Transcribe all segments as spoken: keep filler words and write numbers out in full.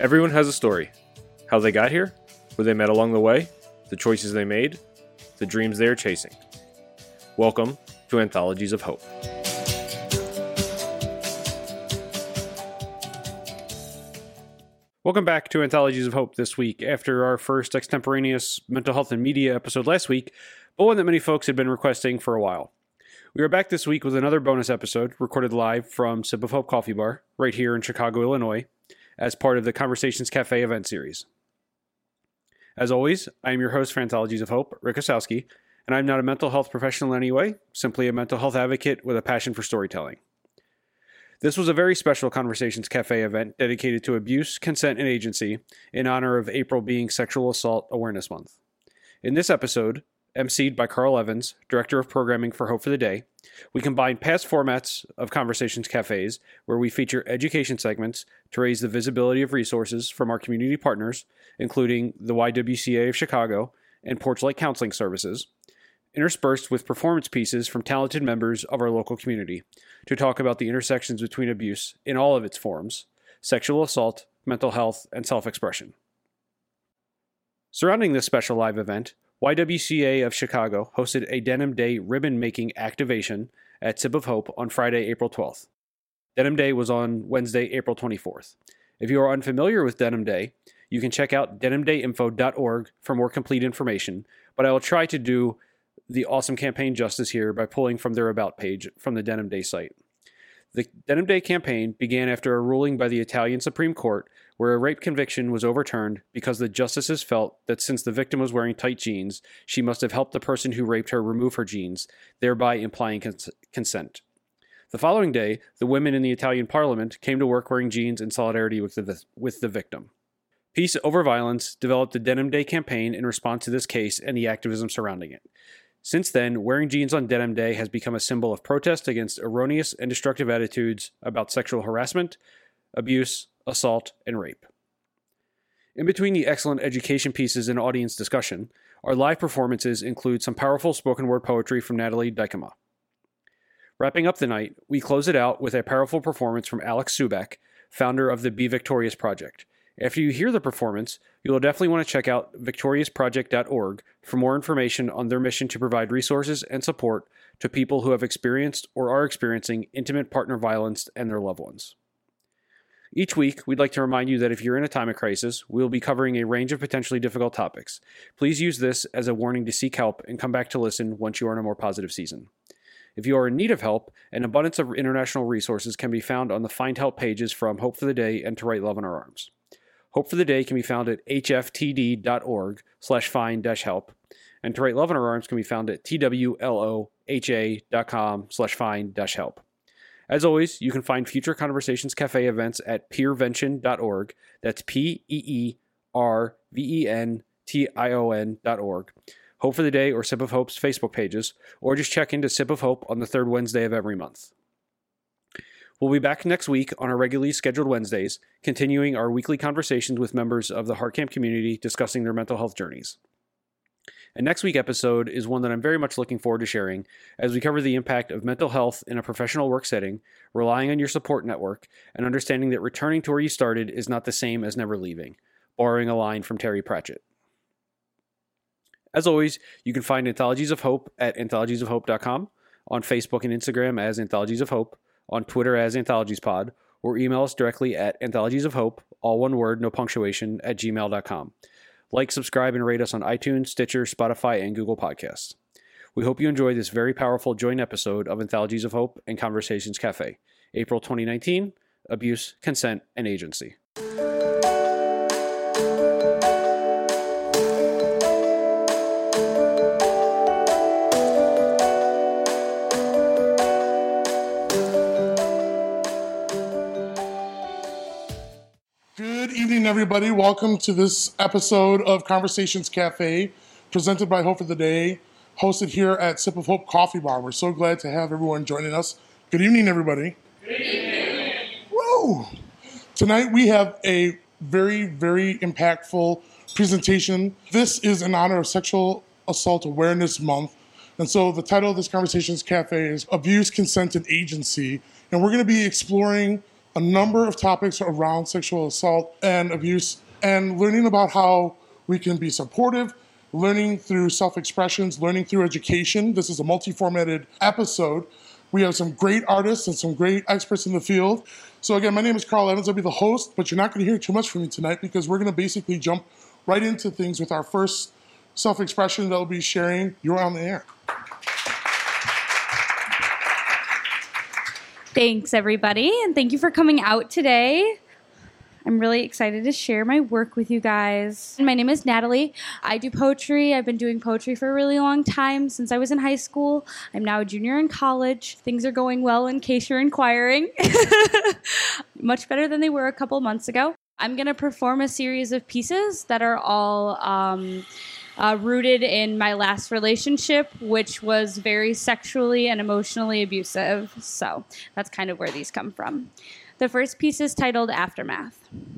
Everyone has a story. How they got here, who they met along the way, the choices they made, the dreams they are chasing. Welcome to Anthologies of Hope. Welcome back to Anthologies of Hope this week after our first extemporaneous mental health and media episode last week, but one that many folks had been requesting for a while. We are back this week with another bonus episode recorded live from Sip of Hope Coffee Bar right here in Chicago, Illinois, as part of the Conversations Cafe event series. As always, I am your host for Anthologies of Hope, Rick Osowski, and I'm not a mental health professional in any way, simply a mental health advocate with a passion for storytelling. This was a very special Conversations Cafe event dedicated to abuse, consent, and agency in honor of April being Sexual Assault Awareness Month. In this episode, emceed by Carl Evans, Director of Programming for Hope for the Day, we combine past formats of Conversations Cafes where we feature education segments to raise the visibility of resources from our community partners, including the Y W C A of Chicago and Porchlight Counseling Services, interspersed with performance pieces from talented members of our local community to talk about the intersections between abuse in all of its forms, sexual assault, mental health, and self-expression. Surrounding this special live event, Y W C A of Chicago hosted a Denim Day ribbon-making activation at Sip of Hope on Friday, April twelfth. Denim Day was on Wednesday, April twenty-fourth. If you are unfamiliar with Denim Day, you can check out denim day info dot org for more complete information, but I will try to do the awesome campaign justice here by pulling from their About page from the Denim Day site. The Denim Day campaign began after a ruling by the Italian Supreme Court where a rape conviction was overturned because the justices felt that since the victim was wearing tight jeans, she must have helped the person who raped her remove her jeans, thereby implying cons- consent. The following day, the women in the Italian parliament came to work wearing jeans in solidarity with the, with the victim. Peace Over Violence developed the Denim Day campaign in response to this case and the activism surrounding it. Since then, wearing jeans on Denim Day has become a symbol of protest against erroneous and destructive attitudes about sexual harassment, abuse, assault, and rape. In between the excellent education pieces and audience discussion, our live performances include some powerful spoken word poetry from Natalie Dykema. Wrapping up the night, we close it out with a powerful performance from Alex Subak, founder of the Be Victorious Project. After you hear the performance, you will definitely want to check out victorious project dot org for more information on their mission to provide resources and support to people who have experienced or are experiencing intimate partner violence and their loved ones. Each week, we'd like to remind you that if you're in a time of crisis, we will be covering a range of potentially difficult topics. Please use this as a warning to seek help and come back to listen once you are in a more positive season. If you are in need of help, an abundance of international resources can be found on the Find Help pages from Hope for the Day and To Write Love in Our Arms. Hope for the Day can be found at h f t d dot org slash find dash help, and To Write Love in Our Arms can be found at t w l o h a dot com slash find dash help. As always, you can find future Conversations Cafe events at peervention dot org, that's P E E R V E N T I O N dot org, Hope for the Day or Sip of Hope's Facebook pages, or just check into Sip of Hope on the third Wednesday of every month. We'll be back next week on our regularly scheduled Wednesdays, continuing our weekly conversations with members of the HeartCamp community discussing their mental health journeys. And next week's episode is one that I'm very much looking forward to sharing as we cover the impact of mental health in a professional work setting, relying on your support network, and understanding that returning to where you started is not the same as never leaving, borrowing a line from Terry Pratchett. As always, you can find Anthologies of Hope at anthologies of hope dot com, on Facebook and Instagram as Anthologies of Hope, on Twitter as AnthologiesPod, or email us directly at anthologiesofhope, all one word, no punctuation, at gmail dot com. Like, subscribe, and rate us on iTunes, Stitcher, Spotify, and Google Podcasts. We hope you enjoy this very powerful joint episode of Anthologies of Hope and Conversations Cafe, April twenty nineteen, Abuse, Consent, and Agency. Everybody, welcome to this episode of Conversations Cafe, presented by Hope for the Day, hosted here at Sip of Hope Coffee Bar. We're so glad to have everyone joining us. Good evening, everybody. Good evening. Woo! Tonight we have a very, very impactful presentation. This is in honor of Sexual Assault Awareness Month. And so the title of this Conversations Cafe is Abuse, Consent, and Agency. And we're going to be exploring a number of topics around sexual assault and abuse, and learning about how we can be supportive, learning through self-expressions, learning through education. This is a multi-formatted episode. We have some great artists and some great experts in the field. So again, my name is Carl Evans. I'll be the host, but you're not going to hear too much from me tonight because we're going to basically jump right into things with our first self-expression that we'll be sharing. You're on the air. Thanks, everybody, and thank you for coming out today. I'm really excited to share my work with you guys. My name is Natalie. I do poetry. I've been doing poetry for a really long time, since I was in high school. I'm now a junior in college. Things are going well, in case you're inquiring. Much better than they were a couple months ago. I'm going to perform a series of pieces that are all um, uh, rooted in my last relationship, which was very sexually and emotionally abusive. So that's kind of where these come from. The first piece is titled Aftermath.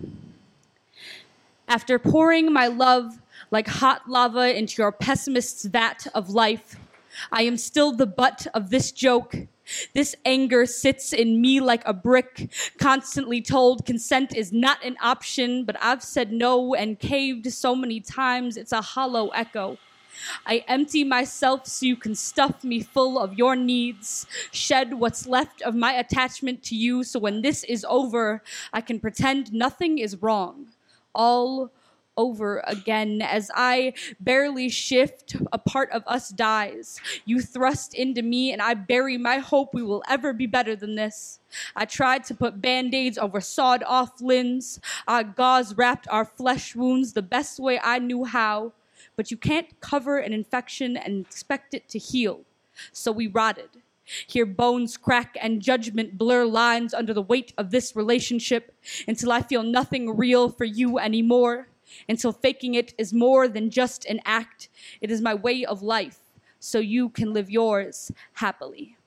After pouring my love like hot lava into your pessimist's vat of life, I am still the butt of this joke. This anger sits in me like a brick, constantly told consent is not an option, but I've said no and caved so many times it's a hollow echo. I empty myself so you can stuff me full of your needs, shed what's left of my attachment to you so when this is over, I can pretend nothing is wrong. All over again. As I barely shift, a part of us dies. You thrust into me and I bury my hope we will ever be better than this. I tried to put band-aids over sawed-off limbs. I gauze-wrapped our flesh wounds the best way I knew how. But you can't cover an infection and expect it to heal. So we rotted. Hear bones crack and judgment blur lines under the weight of this relationship until I feel nothing real for you anymore. Until faking it is more than just an act. It is my way of life, so you can live yours happily.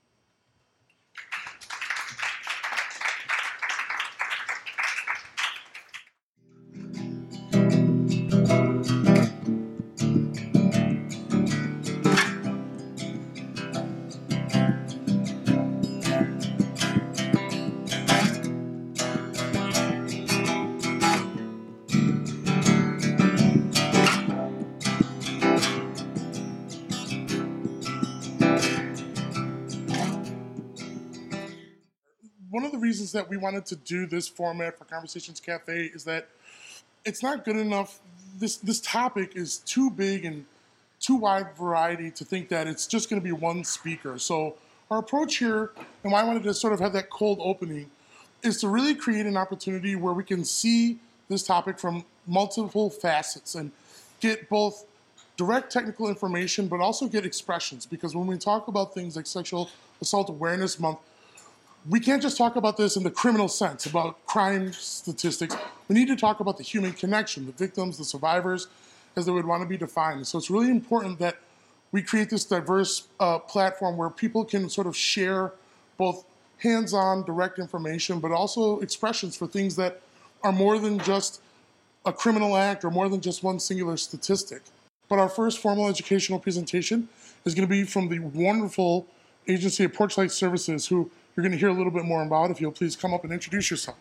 One of the reasons that we wanted to do this format for Conversations Cafe is that it's not good enough. This this topic is too big and too wide variety to think that it's just going to be one speaker. So our approach here, and why I wanted to sort of have that cold opening, is to really create an opportunity where we can see this topic from multiple facets and get both direct technical information, but also get expressions. Because when we talk about things like Sexual Assault Awareness Month, we can't just talk about this in the criminal sense, about crime statistics. We need to talk about the human connection, the victims, the survivors, as they would want to be defined. So it's really important that we create this diverse uh, platform where people can sort of share both hands-on, direct information, but also expressions for things that are more than just a criminal act or more than just one singular statistic. But our first formal educational presentation is going to be from the wonderful agency of Porchlight Services, who you're going to hear a little bit more about. If you'll please come up and introduce yourself.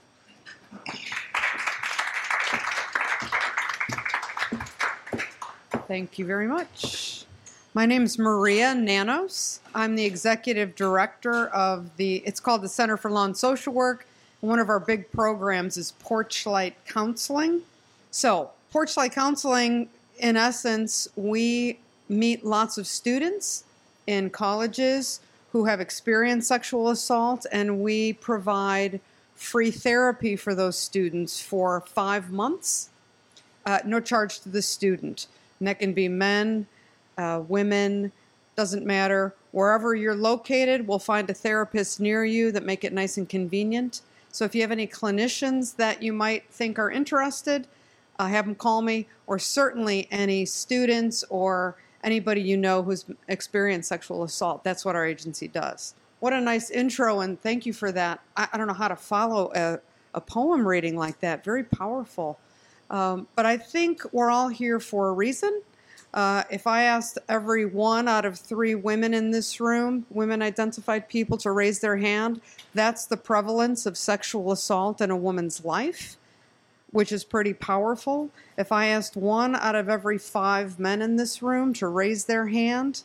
Thank you very much. My name is Maria Nanos. I'm the executive director of the, it's called the Center for Law and Social Work. One of our big programs is Porchlight Counseling. So, Porchlight Counseling, in essence, we meet lots of students in colleges who have experienced sexual assault, and we provide free therapy for those students for five months, uh, no charge to the student. And that can be men, uh, women, doesn't matter. Wherever you're located, we'll find a therapist near you that make it nice and convenient. So if you have any clinicians that you might think are interested, uh, have them call me, or certainly any students or anybody you know who's experienced sexual assault. That's what our agency does. What a nice intro, and thank you for that. I, I don't know how to follow a, a poem reading like that. Very powerful. Um, but I think we're all here for a reason. Uh, if I asked every one out of three women in this room, women-identified people, to raise their hand, that's the prevalence of sexual assault in a woman's life, which is pretty powerful. If I asked one out of every five men in this room to raise their hand,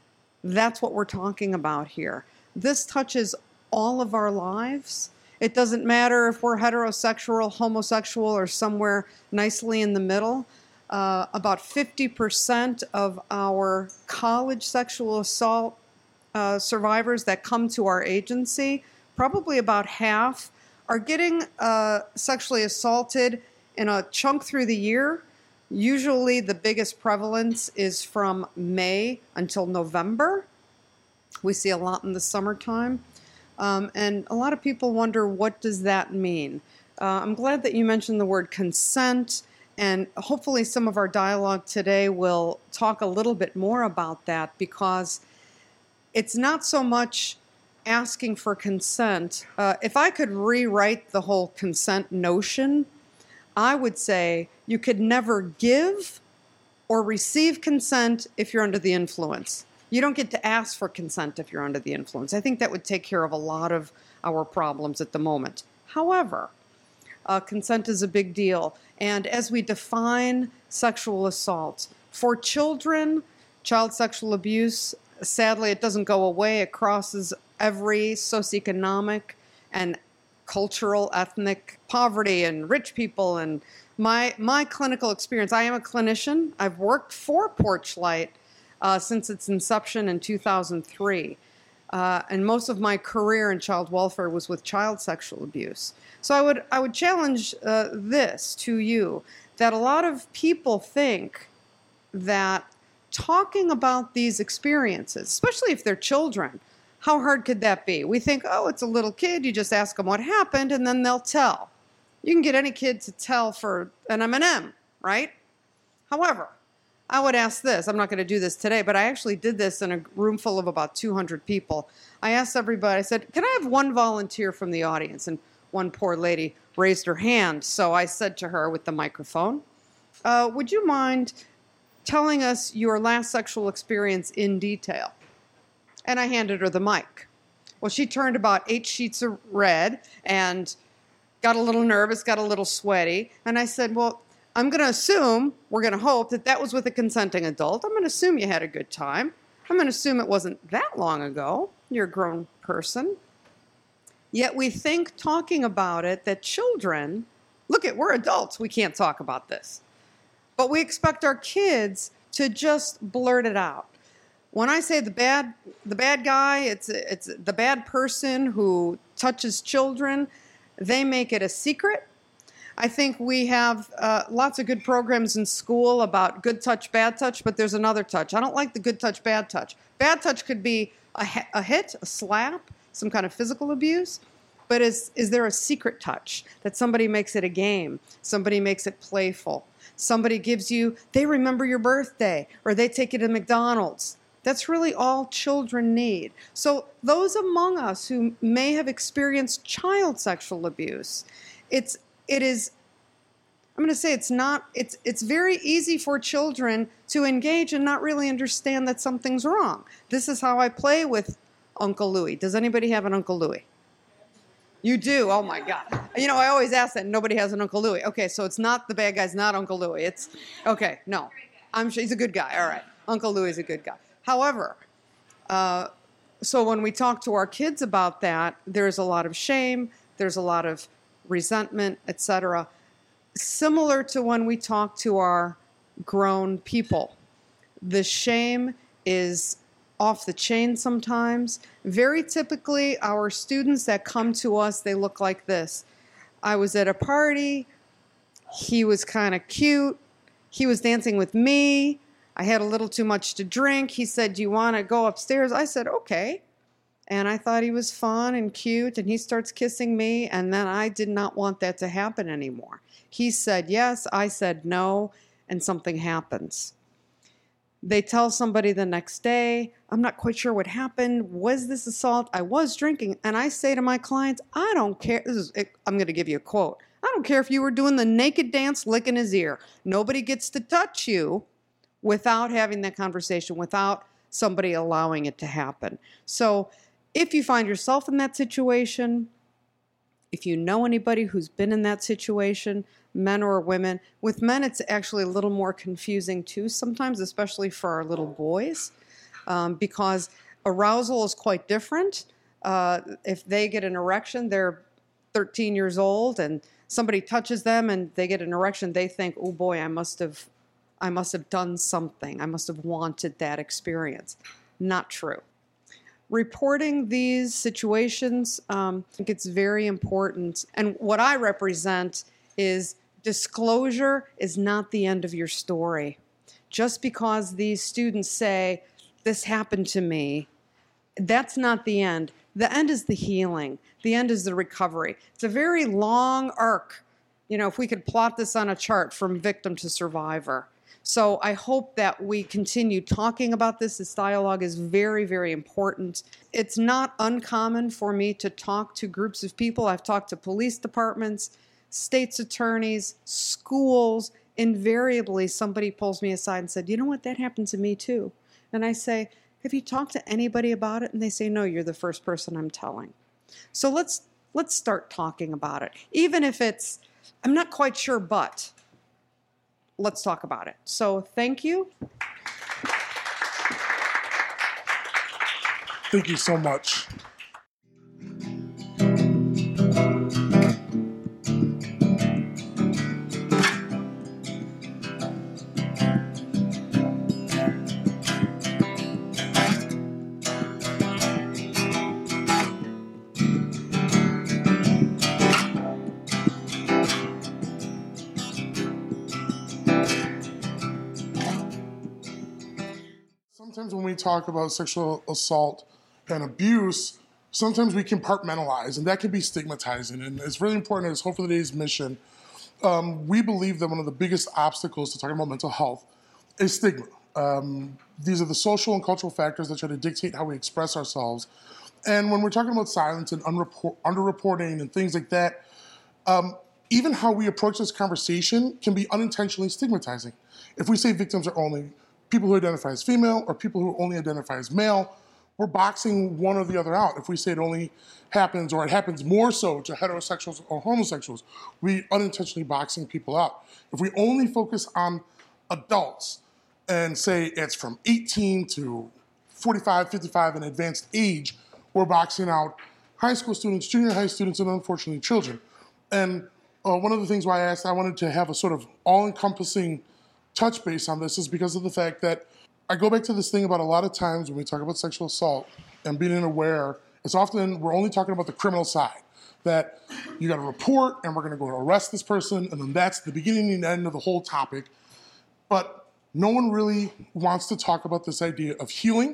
that's what we're talking about here. This touches all of our lives. It doesn't matter if we're heterosexual, homosexual, or somewhere nicely in the middle. Uh, about fifty percent of our college sexual assault uh, survivors that come to our agency, probably about half, are getting uh, sexually assaulted in a chunk through the year. Usually the biggest prevalence is from May until November. We see a lot in the summertime. Um, and a lot of people wonder, what does that mean? Uh, I'm glad that you mentioned the word consent. And hopefully some of our dialogue today will talk a little bit more about that, because it's not so much asking for consent. Uh, if I could rewrite the whole consent notion, I would say you could never give or receive consent if you're under the influence. You don't get to ask for consent if you're under the influence. I think that would take care of a lot of our problems at the moment. However, uh, consent is a big deal. And as we define sexual assault, for children, child sexual abuse, sadly, it doesn't go away. It crosses every socioeconomic and cultural, ethnic poverty and rich people. And my, my clinical experience, I am a clinician. I've worked for Porchlight uh, since its inception in two thousand three. Uh, and most of my career in child welfare was with child sexual abuse. So I would, I would challenge uh, this to you, that a lot of people think that talking about these experiences, especially if they're children, how hard could that be? We think, oh, it's a little kid, you just ask them what happened and then they'll tell. You can get any kid to tell for an M and M, right? However, I would ask this. I'm not going to do this today, but I actually did this in a room full of about two hundred people. I asked everybody, I said, can I have one volunteer from the audience? And one poor lady raised her hand. So I said to her with the microphone, uh, would you mind telling us your last sexual experience in detail? And I handed her the mic. Well, she turned about eight sheets of red and got a little nervous, got a little sweaty. And I said, well, I'm going to assume, we're going to hope that that was with a consenting adult. I'm going to assume you had a good time. I'm going to assume it wasn't that long ago. You're a grown person. Yet we think talking about it that children, look at, we're adults, we can't talk about this. But we expect our kids to just blurt it out. When I say the bad, the bad guy, it's, it's the bad person who touches children, they make it a secret. I think we have uh, lots of good programs in school about good touch, bad touch, but there's another touch. I don't like the good touch, bad touch. Bad touch could be a, a hit, a slap, some kind of physical abuse, but is, is there a secret touch that somebody makes it a game, somebody makes it playful, somebody gives you, they remember your birthday, or they take you to McDonald's. That's really all children need. So those among us who may have experienced child sexual abuse, it's It is, I'm going to say it's not, it's, it's very easy for children to engage and not really understand that something's wrong. This is how I play with Uncle Louie. Does anybody have an Uncle Louie? You do? Oh my God. You know, I always ask that, and nobody has an Uncle Louie. Okay, so it's not the bad guy's not Uncle Louie. It's, okay, no. I'm sure he's a good guy. All right. Uncle Louie's a good guy. However, uh, so when we talk to our kids about that, there's a lot of shame, there's a lot of resentment, et cetera. Similar to when we talk to our grown people. The shame is off the chain sometimes. Very typically, our students that come to us, they look like this. I was at a party. He was kind of cute. He was dancing with me. I had a little too much to drink. He said, do you want to go upstairs? I said, okay. And I thought he was fun and cute, and he starts kissing me, and then I did not want that to happen anymore. He said yes, I said no, and something happens. They tell somebody the next day, I'm not quite sure what happened. Was this assault? I was drinking. And I say to my clients, I don't care. This is, I'm going to give you a quote. I don't care if you were doing the naked dance licking his ear. Nobody gets to touch you without having that conversation, without somebody allowing it to happen. So if you find yourself in that situation, if you know anybody who's been in that situation, men or women, with men it's actually a little more confusing too sometimes, especially for our little boys, um, because arousal is quite different. Uh, if they get an erection, they're thirteen years old, and somebody touches them and they get an erection, they think, oh boy, I must have, I must have done something. I must have wanted that experience. Not true. Reporting these situations, um, I think it's very important. And what I represent is disclosure is not the end of your story. Just because these students say, this happened to me, that's not the end. The end is the healing. The end is the recovery. It's a very long arc. You know, if we could plot this on a chart from victim to survivor. So I hope that we continue talking about this. This dialogue is very, very important. It's not uncommon for me to talk to groups of people. I've talked to police departments, state's attorneys, schools. Invariably, somebody pulls me aside and said, you know what, that happened to me too. And I say, have you talked to anybody about it? And they say, no, you're the first person I'm telling. So let's let's start talking about it. Even if it's, I'm not quite sure, but let's talk about it. So thank you. Thank you so much. Sometimes when we talk about sexual assault and abuse, sometimes we compartmentalize, and that can be stigmatizing. And it's really important, as Hope for the Day's mission, um, we believe that one of the biggest obstacles to talking about mental health is stigma. Um, these are the social and cultural factors that try to dictate how we express ourselves. And when we're talking about silence and unreport- underreporting and things like that, um, even how we approach this conversation can be unintentionally stigmatizing. If we say victims are only people who identify as female or people who only identify as male, we're boxing one or the other out. If we say it only happens or it happens more so to heterosexuals or homosexuals, we unintentionally boxing people out. If we only focus on adults and say it's from eighteen to forty-five, fifty-five in advanced age, we're boxing out high school students, junior high students, and unfortunately children. And uh, one of the things why I asked, I wanted to have a sort of all-encompassing touch base on this is because of the fact that I go back to this thing about a lot of times when we talk about sexual assault and being aware, it's often we're only talking about the criminal side, that you got to report and we're going to go arrest this person, and then that's the beginning and end of the whole topic. But no one really wants to talk about this idea of healing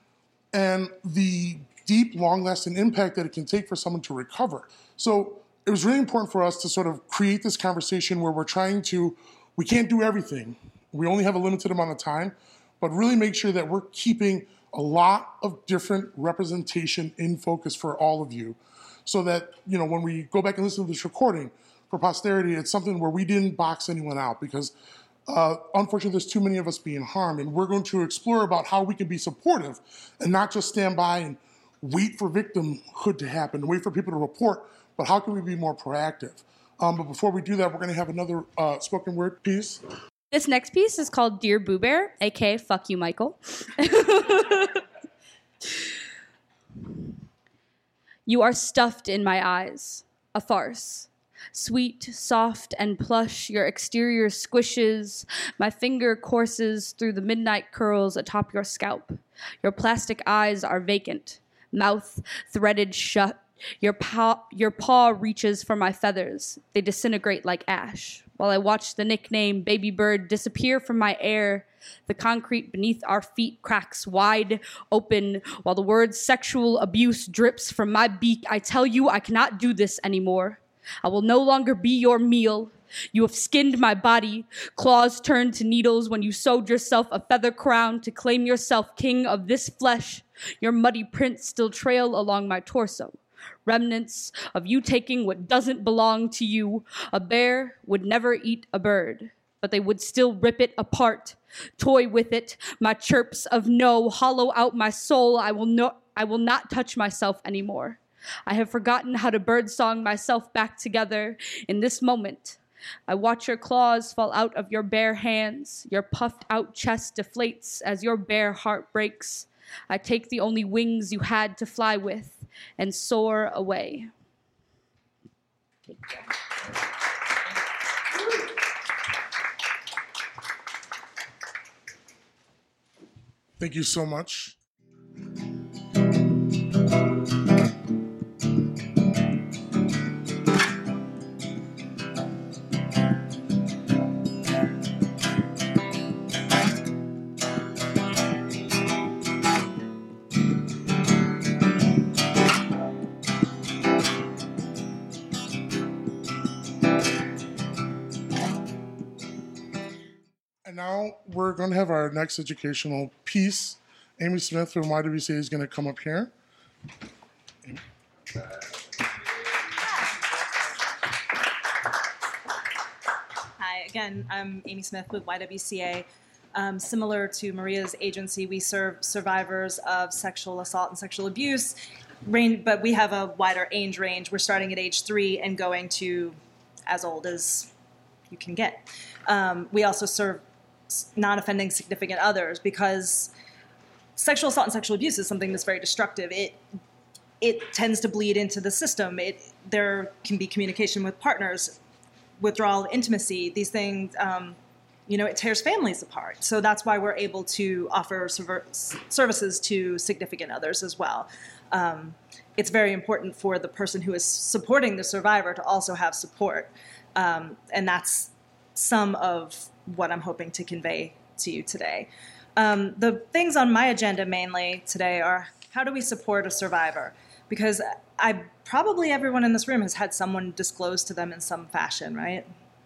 and the deep, long-lasting impact that it can take for someone to recover. So it was really important for us to sort of create this conversation where we're trying to, we can't do everything. We only have a limited amount of time, but really make sure that we're keeping a lot of different representation in focus for all of you so that, you know, when we go back and listen to this recording for posterity, it's something where we didn't box anyone out because uh, unfortunately there's too many of us being harmed, and we're going to explore about how we can be supportive and not just stand by and wait for victimhood to happen, wait for people to report, but how can we be more proactive? Um, but before we do that, we're going to have another uh, spoken word piece. This next piece is called Dear Boo Bear, aka Fuck You, Michael. You are stuffed in my eyes, a farce. Sweet, soft, and plush, your exterior squishes. My finger courses through the midnight curls atop your scalp. Your plastic eyes are vacant, mouth threaded shut. Your paw, your paw reaches for my feathers. They disintegrate like ash. While I watch the nickname Baby Bird disappear from my air, the concrete beneath our feet cracks wide open while the word sexual abuse drips from my beak. I tell you I cannot do this anymore. I will no longer be your meal. You have skinned my body, claws turned to needles when you sewed yourself a feather crown to claim yourself king of this flesh. Your muddy prints still trail along my torso. Remnants of you taking what doesn't belong to you. A bear would never eat a bird. but they would still rip it apart, toy with it. My chirps of no hollow out my soul. I will no, I will not touch myself anymore. I have forgotten how to birdsong myself back together in this moment. I watch your claws fall out of your bare hands. Your puffed out chest deflates as your bare heart breaks. I take the only wings you had to fly with and soar away. Thank you so much. And now we're going to have our next educational piece. Amy Smith from Y W C A is going to come up here. Hi, again, I'm Amy Smith with Y W C A. Um, similar to Maria's agency, we serve survivors of sexual assault and sexual abuse, range, but we have a wider age range. We're starting at age three and going to as old as you can get. Um, we also serve non-offending significant others because sexual assault and sexual abuse is something that's very destructive. It it tends to bleed into the system. It there can be communication with partners, withdrawal, intimacy. These things, um, you know, it tears families apart. So that's why we're able to offer server- services to significant others as well. Um, it's very important for the person who is supporting the survivor to also have support, um, and that's some of what I'm hoping to convey to you today. Um, the things on my agenda mainly today are how do we support a survivor? Because I probably everyone in this room has had someone disclose to them in some fashion, right?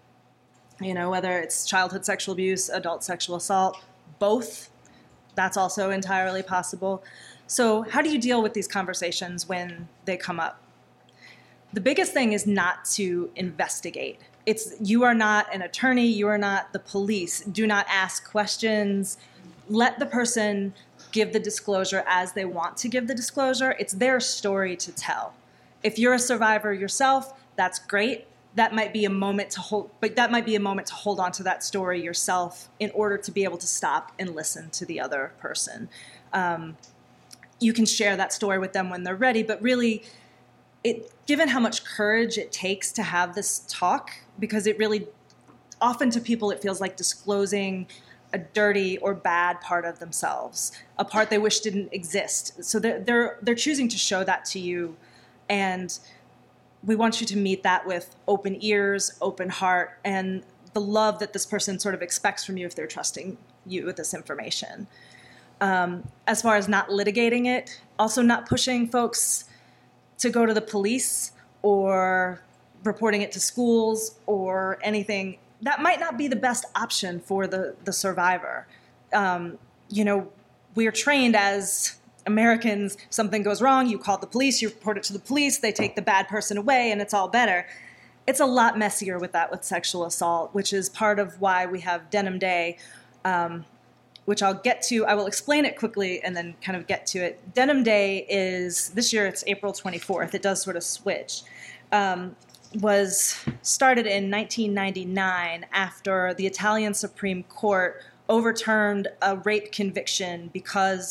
You know, whether it's childhood sexual abuse, adult sexual assault, both, that's also entirely possible. So how do you deal with these conversations when they come up? The biggest thing is not to investigate. It's you are not an attorney, you are not the police. Do not ask questions. Let the person give the disclosure as they want to give the disclosure. It's their story to tell. If you're a survivor yourself, that's great. That might be a moment to hold, but that might be a moment to hold on to that story yourself in order to be able to stop and listen to the other person. Um, you can share that story with them when they're ready, but really, it, given how much courage it takes to have this talk, because it really, often to people it feels like disclosing a dirty or bad part of themselves, a part they wish didn't exist. So they're, they're, they're choosing to show that to you, and we want you to meet that with open ears, open heart, and the love that this person sort of expects from you if they're trusting you with this information. Um, as far as not litigating it, also not pushing folks to go to the police or reporting it to schools or anything. That might not be the best option for the, the survivor. Um, you know, we are trained as Americans, something goes wrong, you call the police, you report it to the police, they take the bad person away, and it's all better. It's a lot messier with that with sexual assault, which is part of why we have Denim Day, um, which I'll get to. I will explain it quickly and then kind of get to it. Denim Day is, this year it's April twenty-fourth. It does sort of switch. Um, was started in nineteen ninety-nine after the Italian Supreme Court overturned a rape conviction because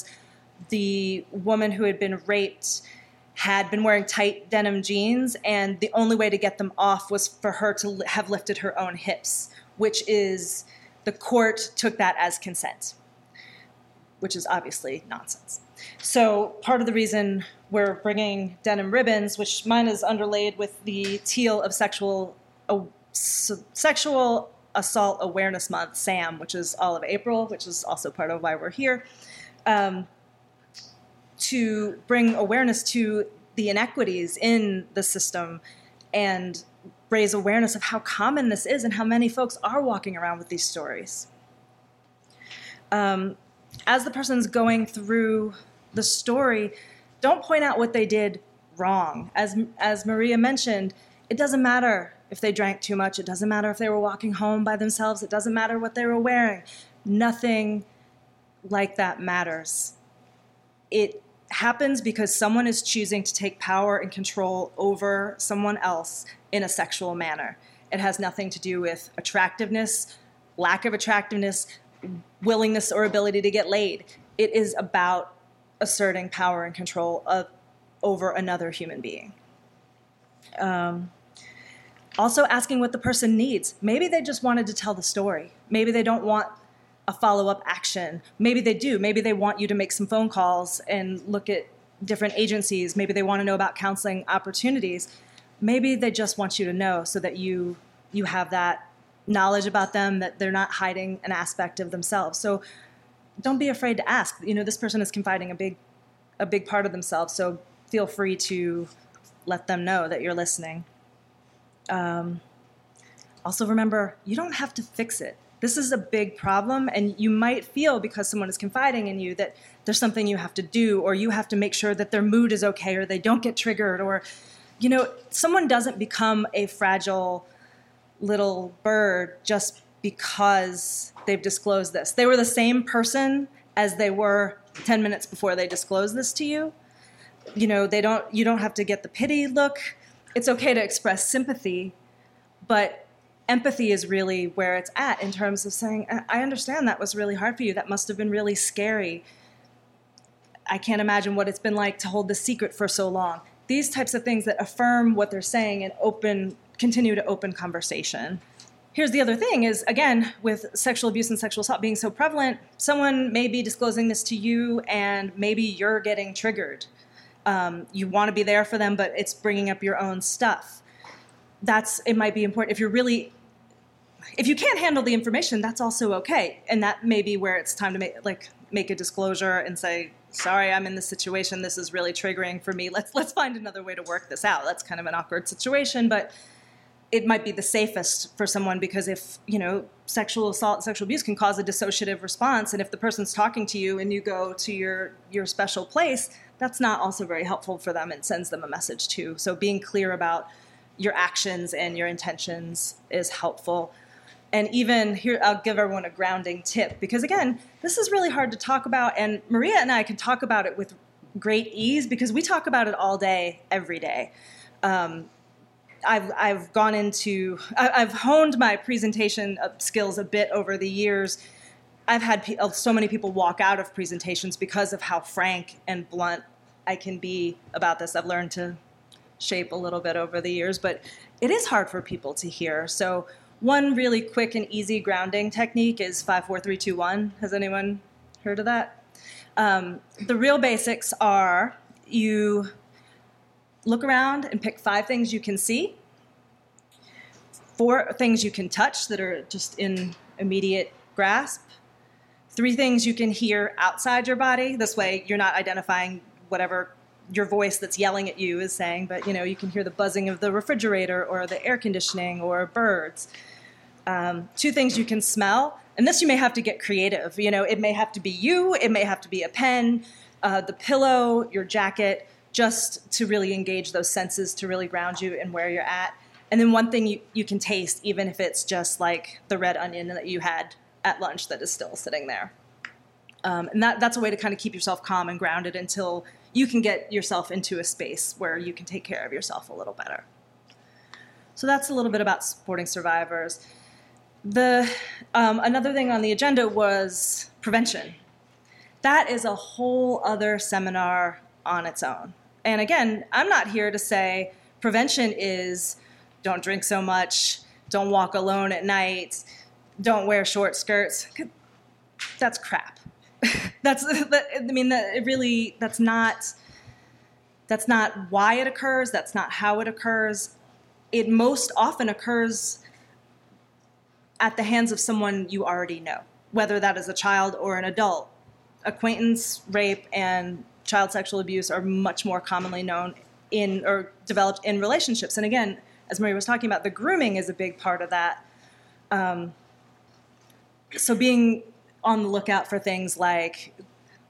the woman who had been raped had been wearing tight denim jeans, and the only way to get them off was for her to have lifted her own hips, which is, the court took that as consent, which is obviously nonsense. So part of the reason we're bringing denim ribbons, which mine is underlaid with the teal of sexual uh, sexual assault awareness month, SAM, which is all of April, which is also part of why we're here, um, to bring awareness to the inequities in the system and raise awareness of how common this is and how many folks are walking around with these stories. Um, as the person's going through the story, don't point out what they did wrong. As, as Maria mentioned, it doesn't matter if they drank too much. It doesn't matter if they were walking home by themselves. It doesn't matter what they were wearing. Nothing like that matters. It happens because someone is choosing to take power and control over someone else in a sexual manner. It has nothing to do with attractiveness, lack of attractiveness, willingness or ability to get laid. It is about asserting power and control of, over another human being. Um, also asking what the person needs. Maybe they just wanted to tell the story. Maybe they don't want a follow-up action. Maybe they do. Maybe they want you to make some phone calls and look at different agencies. Maybe they want to know about counseling opportunities. Maybe they just want you to know so that you you have that knowledge about them, that they're not hiding an aspect of themselves. So don't be afraid to ask. You know, this person is confiding a big a big part of themselves, so feel free to let them know that you're listening. Um, also remember, you don't have to fix it. This is a big problem, and you might feel because someone is confiding in you that there's something you have to do, or you have to make sure that their mood is okay, or they don't get triggered, or, you know, someone doesn't become a fragile little bird just because they've disclosed this. They were the same person as they were ten minutes before they disclosed this to you. You know, they don't, you don't have to get the pity look. It's okay to express sympathy, but empathy is really where it's at in terms of saying, I understand that was really hard for you. That must have been really scary. I can't imagine what it's been like to hold the secret for so long. These types of things that affirm what they're saying and open, continue to open conversation. Here's the other thing is, again, with sexual abuse and sexual assault being so prevalent, someone may be disclosing this to you and maybe you're getting triggered. Um, you want to be there for them, but it's bringing up your own stuff. That's, it might be important. If you're really, if you can't handle the information, that's also okay. And that may be where it's time to make, like, make a disclosure and say, sorry, I'm in this situation. This is really triggering for me. Let's, let's find another way to work this out. That's kind of an awkward situation, but it might be the safest for someone, because if, you know, sexual assault, sexual abuse can cause a dissociative response. And if the person's talking to you and you go to your, your special place, that's not also very helpful for them. It sends them a message too. So being clear about your actions and your intentions is helpful. And even here, I'll give everyone a grounding tip, because again, this is really hard to talk about. And Maria and I can talk about it with great ease because we talk about it all day, every day. Um, I've, I've gone into, I've honed my presentation skills a bit over the years. I've had so many people walk out of presentations because of how frank and blunt I can be about this. I've learned to shape a little bit over the years, but it is hard for people to hear. So one really quick and easy grounding technique is five, four, three, two, one. Has anyone heard of that? Um, the real basics are you look around and pick five things you can see, four things you can touch that are just in immediate grasp, three things you can hear outside your body. This way you're not identifying whatever your voice that's yelling at you is saying, but you know, you can hear the buzzing of the refrigerator or the air conditioning or birds. Um, two things you can smell, and this you may have to get creative. You know, it may have to be you, it may have to be a pen, uh, the pillow, your jacket, just to really engage those senses, to really ground you in where you're at. And then one thing you, you can taste, even if it's just like the red onion that you had at lunch that is still sitting there. Um, and that, that's a way to kind of keep yourself calm and grounded until you can get yourself into a space where you can take care of yourself a little better. So that's a little bit about supporting survivors. The, um, another thing on the agenda was prevention. That is a whole other seminar on its own. And again, I'm not here to say prevention is don't drink so much, don't walk alone at night, don't wear short skirts. That's crap. That's, that, I mean, that, it really, that's not, that's not why it occurs. That's not how it occurs. It most often occurs at the hands of someone you already know, whether that is a child or an adult. Acquaintance, rape, and child sexual abuse are much more commonly known in or developed in relationships. And again, as Maria was talking about, the grooming is a big part of that. Um, so being on the lookout for things like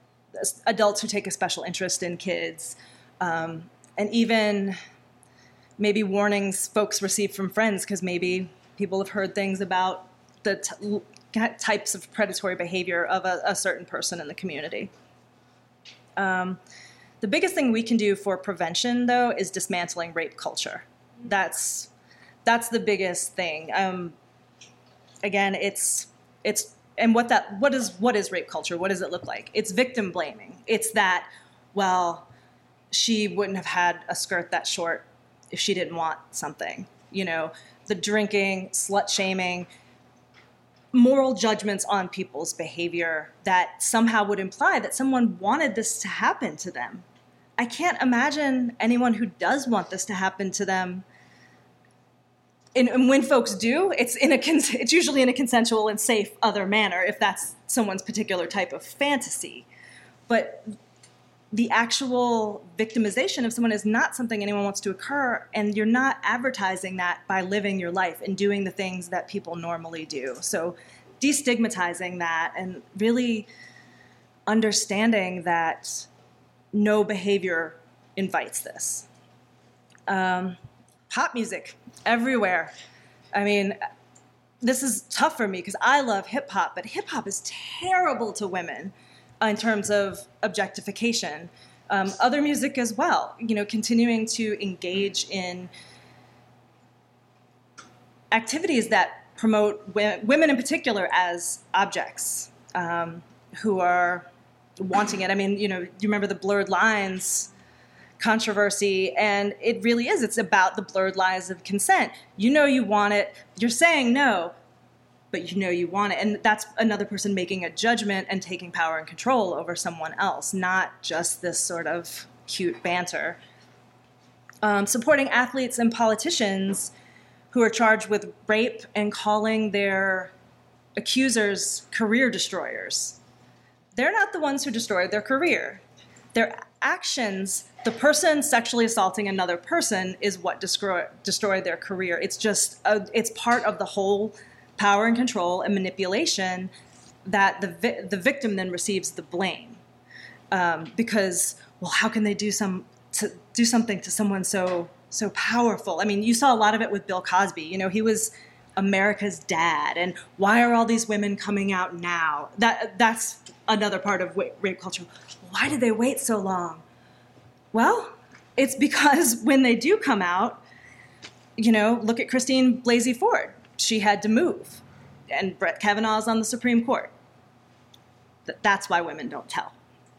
adults who take a special interest in kids, um, and even maybe warnings folks receive from friends because maybe people have heard things about the t- types of predatory behavior of a, a certain person in the community. Um, the biggest thing we can do for prevention, though, is dismantling rape culture. That's that's the biggest thing. Um, again, it's it's and what that what is what is rape culture? What does it look like? It's victim blaming. It's that, well, she wouldn't have had a skirt that short if she didn't want something. You know, the drinking, slut shaming, moral judgments on people's behavior that somehow would imply that someone wanted this to happen to them. I can't imagine anyone who does want this to happen to them. And, and when folks do, it's in a cons- it's usually in a consensual and safe other manner if that's someone's particular type of fantasy. But the actual victimization of someone is not something anyone wants to occur, and you're not advertising that by living your life and doing the things that people normally do. So destigmatizing that and really understanding that no behavior invites this. Um, pop music everywhere. I mean, this is tough for me because I love hip hop, but hip hop is terrible to women in terms of objectification. Um, other music as well, you know, continuing to engage in activities that promote w- women in particular as objects um, who are wanting it. I mean, you know, you remember the blurred lines controversy, and it really is. It's about the blurred lines of consent. You know you want it. You're saying no, but you know you want it. And that's another person making a judgment and taking power and control over someone else, not just this sort of cute banter. Um, supporting athletes and politicians who are charged with rape and calling their accusers career destroyers. They're not the ones who destroyed their career. Their actions, the person sexually assaulting another person is what destroy, destroyed their career. It's just, a, it's part of the whole power and control and manipulation that the vi- the victim then receives the blame. Um, because, well, how can they do some to do something to someone so so powerful? I mean, you saw a lot of it with Bill Cosby. You know, he was America's dad, and why are all these women coming out now? That that's another part of rape culture. Why did they wait so long? Well, it's because when they do come out, you know, look at Christine Blasey Ford. She had to move, and Brett Kavanaugh's on the Supreme Court. Th- that's why women don't tell.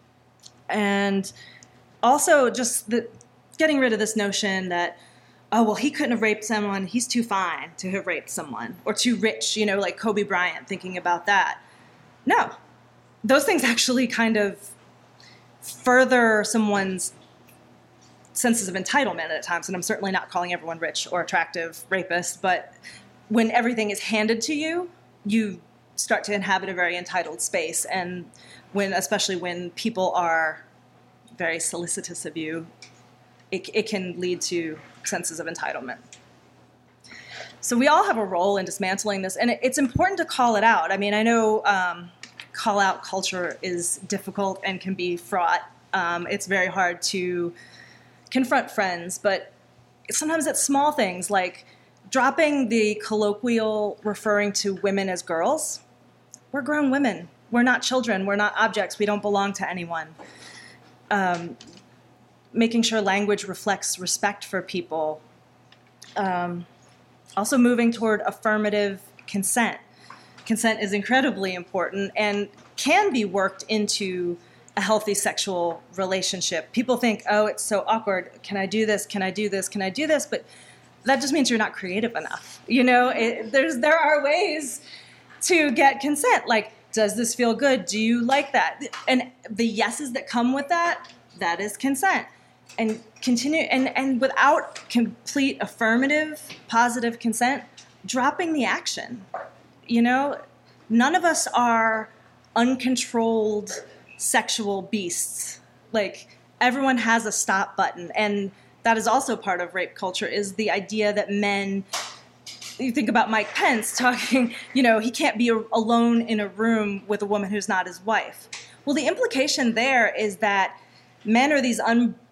And also just the, getting rid of this notion that, oh, well, he couldn't have raped someone. He's too fine to have raped someone, or too rich, you know, like Kobe Bryant, thinking about that. No, those things actually kind of further someone's senses of entitlement at times. And I'm certainly not calling everyone rich or attractive rapists, but when everything is handed to you, you start to inhabit a very entitled space. And when, especially when people are very solicitous of you, it, it can lead to senses of entitlement. So we all have a role in dismantling this, and it, it's important to call it out. I mean, I know um, call-out culture is difficult and can be fraught. Um, it's very hard to confront friends, but sometimes it's small things like dropping the colloquial referring to women as girls. We're grown women. We're not children. We're not objects. We don't belong to anyone. Um, making sure language reflects respect for people. Um, also moving toward affirmative consent. Consent is incredibly important and can be worked into a healthy sexual relationship. People think, oh, it's so awkward. Can I do this? Can I do this? Can I do this? But that just means you're not creative enough. You know, it, there's there are ways to get consent. Like, does this feel good? Do you like that? And the yeses that come with that, that is consent. And continue, and, and without complete affirmative, positive consent, dropping the action. You know, none of us are uncontrolled sexual beasts. Like, everyone has a stop button. And that is also part of rape culture, is the idea that men, you think about Mike Pence talking, you know, he can't be a, alone in a room with a woman who's not his wife. Well, the implication there is that men are these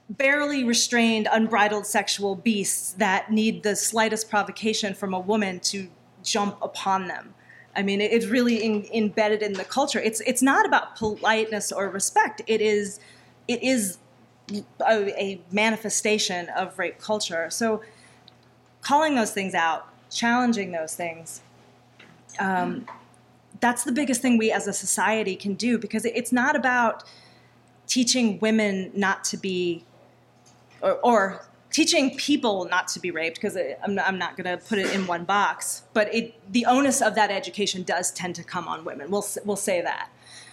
barely restrained, unbridled sexual beasts that need the slightest provocation from a woman to jump upon them. I mean, it, it's really in, embedded in the culture. It's it's not about politeness or respect. It is it is a, a manifestation of rape culture. So calling those things out, challenging those things, um, that's the biggest thing we as a society can do, because it's not about teaching women not to be, or, or teaching people not to be raped, because I'm not, I'm not going to put it in one box, but it, the onus of that education does tend to come on women. We'll, we'll say that.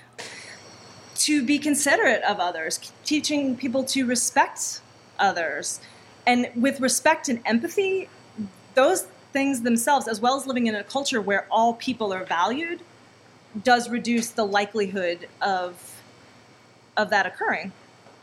To be considerate of others, teaching people to respect others. And with respect and empathy, those things themselves, as well as living in a culture where all people are valued, does reduce the likelihood of, of that occurring.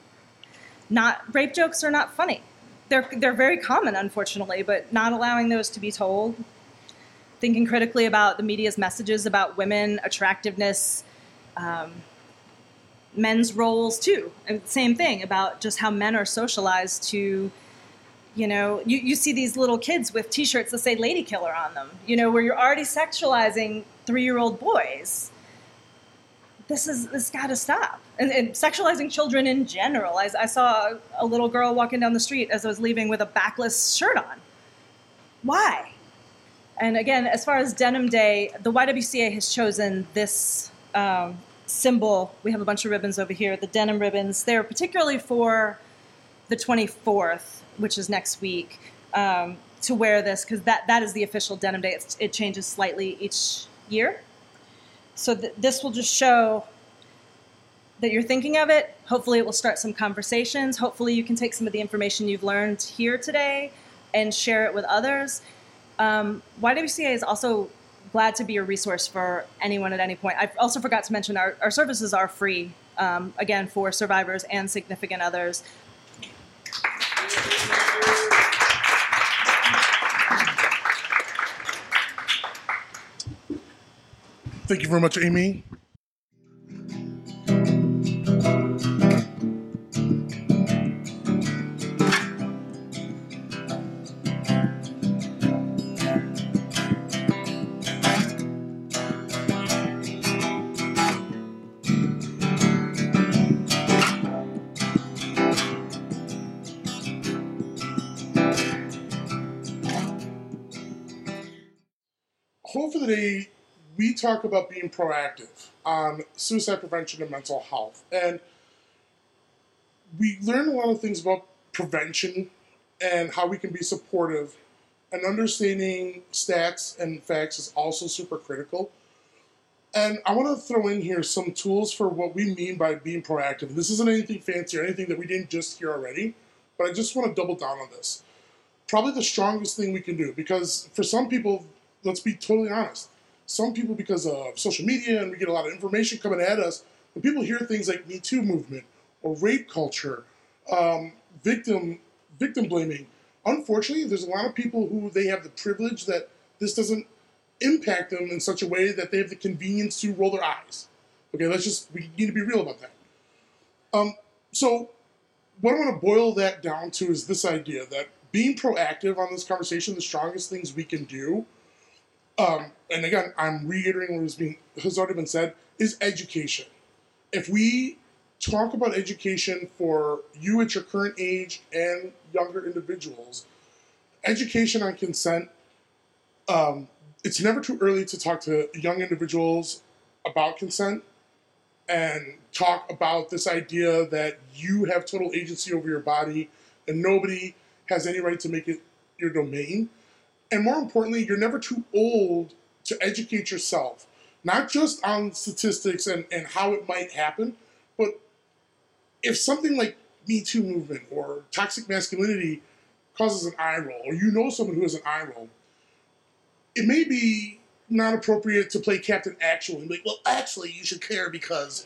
Not, rape jokes are not funny. They're, they're very common, unfortunately, but not allowing those to be told. Thinking critically about the media's messages about women, attractiveness, um, men's roles too. And same thing about just how men are socialized to, you know, you, you see these little kids with T-shirts that say lady killer on them, you know, where you're already sexualizing three-year-old boys. This is, this got to stop. And, and sexualizing children in general. I, I saw a, a little girl walking down the street as I was leaving with a backless shirt on. Why? And again, as far as Denim Day, the Y W C A has chosen this um, symbol. We have a bunch of ribbons over here, the denim ribbons. They're particularly for the twenty-fourth, which is next week, um, to wear this, because that, that is the official Denim Day. It's, it changes slightly each year. So th- this will just show that you're thinking of it. Hopefully it will start some conversations. Hopefully you can take some of the information you've learned here today and share it with others. Um, Y W C A is also glad to be a resource for anyone at any point. I also forgot to mention our, our services are free, um, again, for survivors and significant others. Thank you very much, Amy. Hope for the day, we talk about being proactive on suicide prevention and mental health. And we learn a lot of things about prevention and how we can be supportive. And understanding stats and facts is also super critical. And I want to throw in here some tools for what we mean by being proactive. This isn't anything fancy or anything that we didn't just hear already, but I just want to double down on this. Probably the strongest thing we can do, because for some people, let's be totally honest, some people, because of social media and we get a lot of information coming at us, when people hear things like Me Too movement or rape culture, um, victim victim blaming, unfortunately, there's a lot of people who they have the privilege that this doesn't impact them in such a way that they have the convenience to roll their eyes. Okay, let's just, we need to be real about that. Um, so what I want to boil that down to is this idea that being proactive on this conversation, the strongest things we can do, Um, and again, I'm reiterating what has, been, has already been said, is education. If we talk about education for you at your current age and younger individuals, education on consent, um, it's never too early to talk to young individuals about consent and talk about this idea that you have total agency over your body and nobody has any right to make it your domain. And more importantly, you're never too old to educate yourself, not just on statistics and, and how it might happen, but if something like Me Too movement or toxic masculinity causes an eye roll, or you know someone who has an eye roll, it may be not appropriate to play Captain Actual and be like, well, actually, you should care because...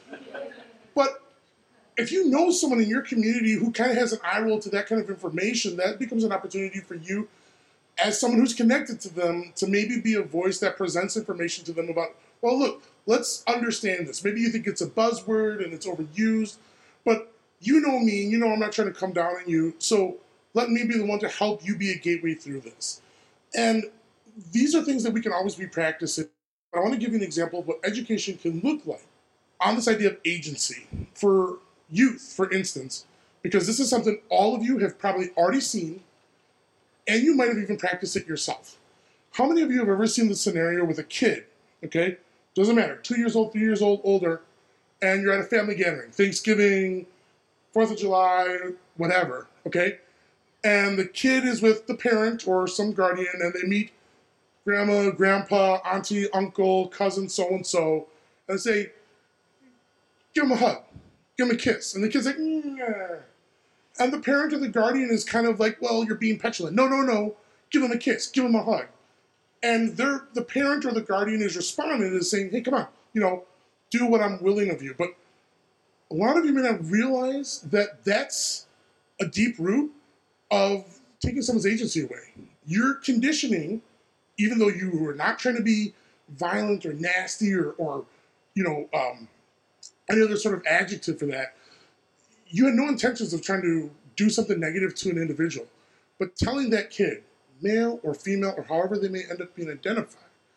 But if you know someone in your community who kind of has an eye roll to that kind of information, that becomes an opportunity for you as someone who's connected to them to maybe be a voice that presents information to them about, well, look, let's understand this. Maybe you think it's a buzzword and it's overused, but you know me, and you know I'm not trying to come down on you, so let me be the one to help you be a gateway through this. And these are things that we can always be practicing. But I want to give you an example of what education can look like on this idea of agency for youth, for instance, because this is something all of you have probably already seen, and you might have even practiced it yourself. How many of you have ever seen the scenario with a kid, okay? Doesn't matter, two years old, three years old, older, and you're at a family gathering, Thanksgiving, fourth of July, whatever, okay? And the kid is with the parent or some guardian, and they meet grandma, grandpa, auntie, uncle, cousin, so-and-so, and say, give him a hug, give him a kiss. And the kid's like, yeah. And the parent or the guardian is kind of like, well, you're being petulant. No, no, no, give him a kiss, give him a hug. And they're, the parent or the guardian is responding is saying, hey, come on, you know, do what I'm willing of you. But a lot of you may not realize that that's a deep root of taking someone's agency away. You're conditioning, even though you are not trying to be violent or nasty or, or you know, um, any other sort of adjective for that, you had no intentions of trying to do something negative to an individual. But telling that kid, male or female or however they may end up being identified,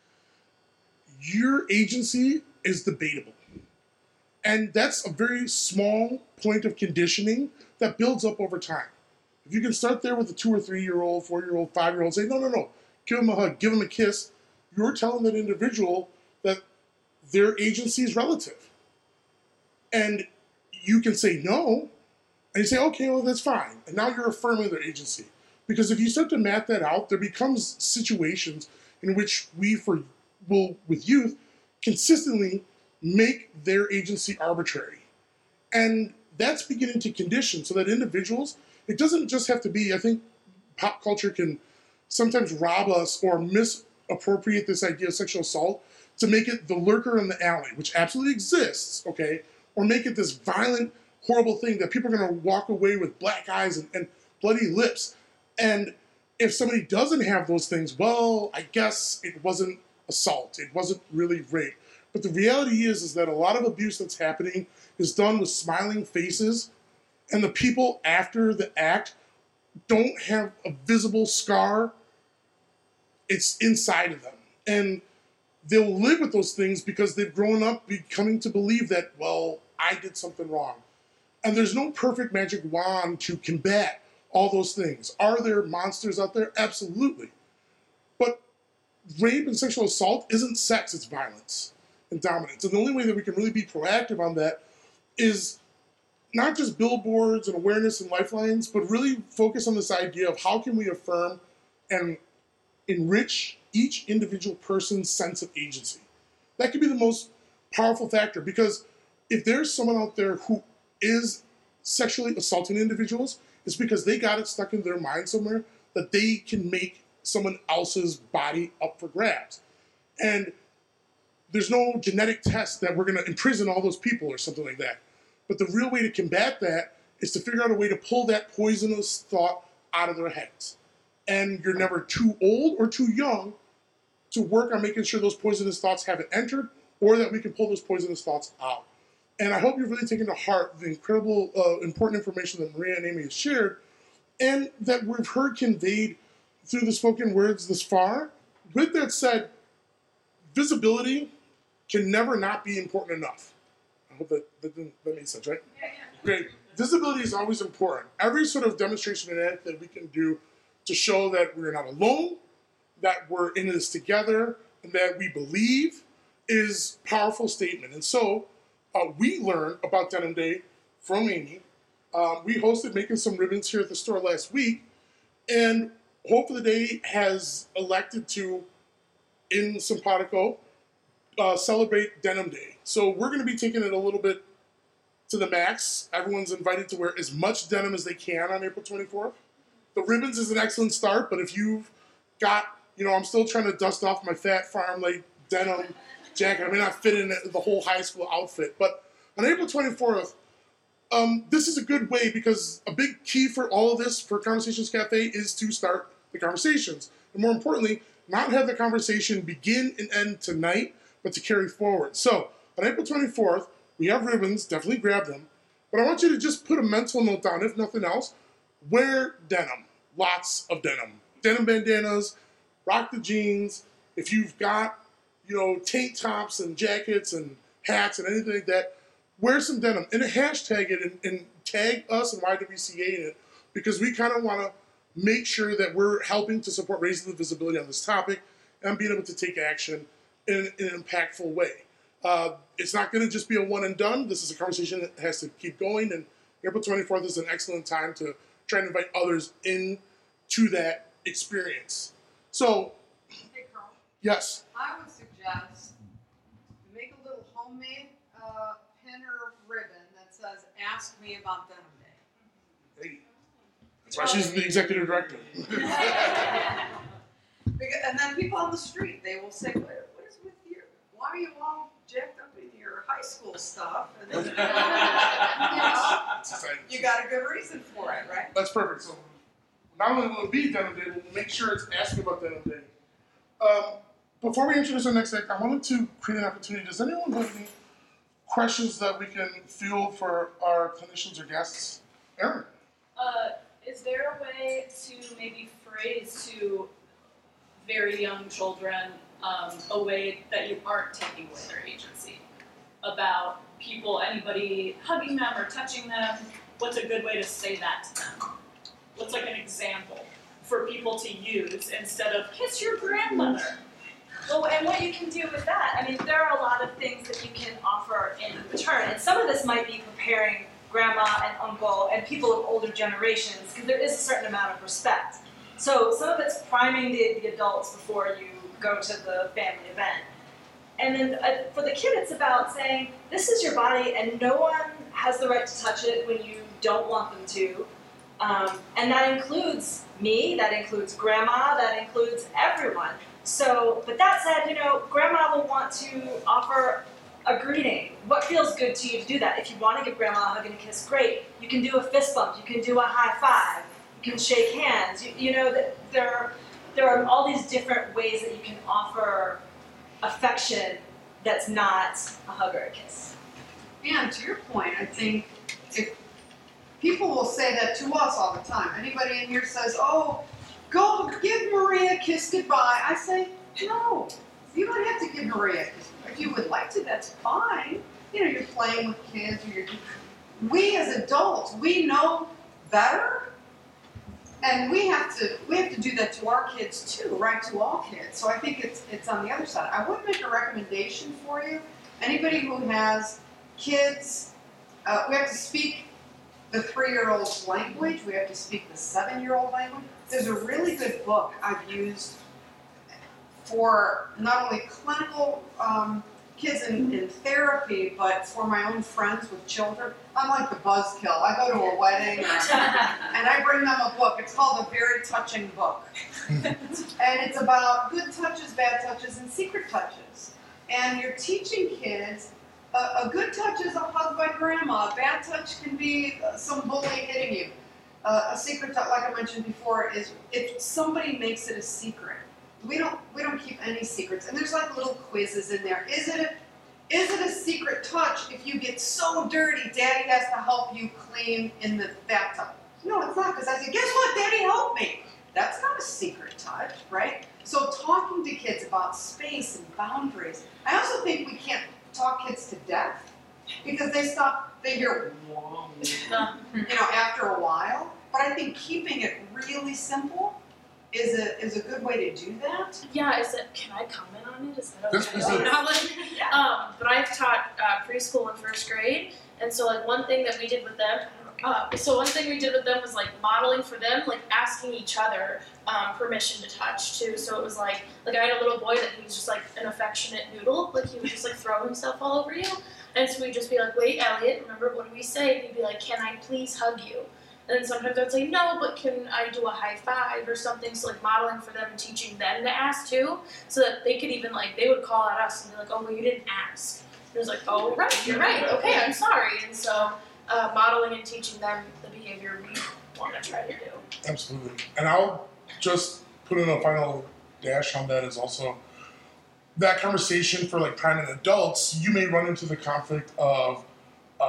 your agency is debatable. And that's a very small point of conditioning that builds up over time. If you can start there with a two or three year old, four year old, five year old, say, no, no, no, give them a hug, give them a kiss, you're telling that individual that their agency is relative. And you can say no, and you say, okay, well, that's fine. And now you're affirming their agency. Because if you start to map that out, there becomes situations in which we, for will with youth, consistently make their agency arbitrary. And that's beginning to condition so that individuals, it doesn't just have to be, I think pop culture can sometimes rob us or misappropriate this idea of sexual assault to make it the lurker in the alley, which absolutely exists, okay? Or make it this violent, horrible thing that people are gonna walk away with black eyes and, and bloody lips. And if somebody doesn't have those things, well, I guess it wasn't assault, it wasn't really rape. But the reality is, is that a lot of abuse that's happening is done with smiling faces, and the people after the act don't have a visible scar. It's inside of them. And they'll live with those things because they've grown up becoming to believe that, well, I did something wrong. And there's no perfect magic wand to combat all those things. Are there monsters out there? Absolutely. But rape and sexual assault isn't sex, it's violence and dominance. And the only way that we can really be proactive on that is not just billboards and awareness and lifelines, but really focus on this idea of how can we affirm and enrich each individual person's sense of agency. That could be the most powerful factor, because if there's someone out there who is sexually assaulting individuals, it's because they got it stuck in their mind somewhere that they can make someone else's body up for grabs. And there's no genetic test that we're going to imprison all those people or something like that. But the real way to combat that is to figure out a way to pull that poisonous thought out of their heads. And you're never too old or too young to work on making sure those poisonous thoughts haven't entered, or that we can pull those poisonous thoughts out. And I hope you've really taken to heart the incredible, uh, important information that Maria and Amy have shared, and that we've heard conveyed through the spoken words this far. With that said, visibility can never not be important enough. I hope that that, that made sense, right? Yeah, yeah. Great. Visibility is always important. Every sort of demonstration and act that we can do to show that we're not alone, that we're in this together, and that we believe is a powerful statement. And so uh, we learned about Denim Day from Amy. Um, we hosted Making Some Ribbons here at the store last week, and Hope for the Day has elected to, in Simpatico, uh, celebrate Denim Day. So we're going to be taking it a little bit to the max. Everyone's invited to wear as much denim as they can on April twenty-fourth. The ribbons is an excellent start, but if you've got, you know, I'm still trying to dust off my Fat Farm like denim jacket. I may not fit in the whole high school outfit, but on April twenty-fourth, um, this is a good way, because a big key for all of this for Conversations Cafe is to start the conversations. And more importantly, not have the conversation begin and end tonight, but to carry forward. So on April twenty-fourth, we have ribbons, definitely grab them. But I want you to just put a mental note down, if nothing else. Wear denim. Lots of denim. Denim bandanas, rock the jeans. If you've got, you know, tank tops and jackets and hats and anything like that, wear some denim. And hashtag it and, and tag us and Y W C A in it, because we kind of want to make sure that we're helping to support raising the visibility on this topic and being able to take action in, in an impactful way. Uh, it's not going to just be a one and done. This is a conversation that has to keep going, and April twenty-fourth is an excellent time to try and invite others in to that experience. So, Hey, Carl, yes. I would suggest make a little homemade uh, pin or ribbon that says, ask me about Denim Day. Hey, that's why she's the executive director. Because, and then people on the street, they will say, what, what is with you? Why are you all jacked up in your high school stuff? And then, you know, you got a good reason for it, right? That's perfect. So not only will it be Denim Day, we'll make sure it's asking about Denim Day. Um, before we introduce our next act, I wanted to create an opportunity. Does anyone have any questions that we can field for our clinicians or guests? Aaron? Uh, is there a way to maybe phrase to very young children um, a way that you aren't taking away their agency about people, anybody hugging them or touching them? What's a good way to say that to them? What's like an example for people to use instead of kiss your grandmother? Well, and what you can do with that, I mean, there are a lot of things that you can offer in return, and some of this might be preparing grandma and uncle and people of older generations, because there is a certain amount of respect. So some of it's priming the, the adults before you go to the family event. And then uh, for the kid, it's about saying, this is your body and no one has the right to touch it when you don't want them to. Um, and that includes me, that includes grandma, that includes everyone. So, but that said, you know, grandma will want to offer a greeting. What feels good to you to do that? If you want to give grandma a hug and a kiss, great. You can do a fist bump, you can do a high five. You can shake hands. You, you know, that there, there are all these different ways that you can offer affection that's not a hug or a kiss. And to your point, I think if people will say that to us all the time. Anybody in here says, oh, go give Maria a kiss goodbye. I say, no, you don't have to give Maria a kiss. If you would like to, that's fine. You know, you're playing with kids. Or you're, we as adults, we know better. And we have to we have to do that to our kids too, right? To all kids. So I think it's it's on the other side. I would make a recommendation for you. Anybody who has kids, uh, we have to speak the three-year-old's language. We have to speak the seven-year-old language. There's a really good book I've used for not only clinical um, kids in, in therapy, but for my own friends with children. I'm like the buzzkill. I go to a wedding or, and I bring them a book. It's called A Very Touching Book. And it's about good touches, bad touches, and secret touches. And you're teaching kids a, a good touch is a hug by grandma. A bad touch can be uh, some bully hitting you. Uh, a secret touch, like I mentioned before, is if somebody makes it a secret. We don't we don't keep any secrets. And there's like little quizzes in there. Is it a Is it a secret touch if you get so dirty, Daddy has to help you clean in the bathtub? No, it's not, because I said, guess what, Daddy helped me. That's not a secret touch, right? So talking to kids about space and boundaries. I also think we can't talk kids to death, because they stop, they hear, whoa, you know, after a while. But I think keeping it really simple is a is a good way to do that. Yeah, is it, can I comment on it? Is that okay? Yes, please do. Not like- um, but I've taught uh, preschool and first grade, and so like one thing that we did with them, uh, so one thing we did with them was like modeling for them, like asking each other um, permission to touch too. So it was like, like I had a little boy that he was just like an affectionate noodle, like he would just like throw himself all over you, and so we'd just be like, wait, Elliot, remember what do we say? And he'd be like, can I please hug you? And then sometimes I'd say, no, but can I do a high five or something? So like modeling for them and teaching them to ask too, so that they could even like, they would call at us and be like, oh, well, you didn't ask. And it was like, oh, right, you're right, okay, I'm sorry. And so uh, modeling and teaching them the behavior we want to try to do. Absolutely. And I'll just put in a final dash on that is also that conversation for like prime and adults, you may run into the conflict of um,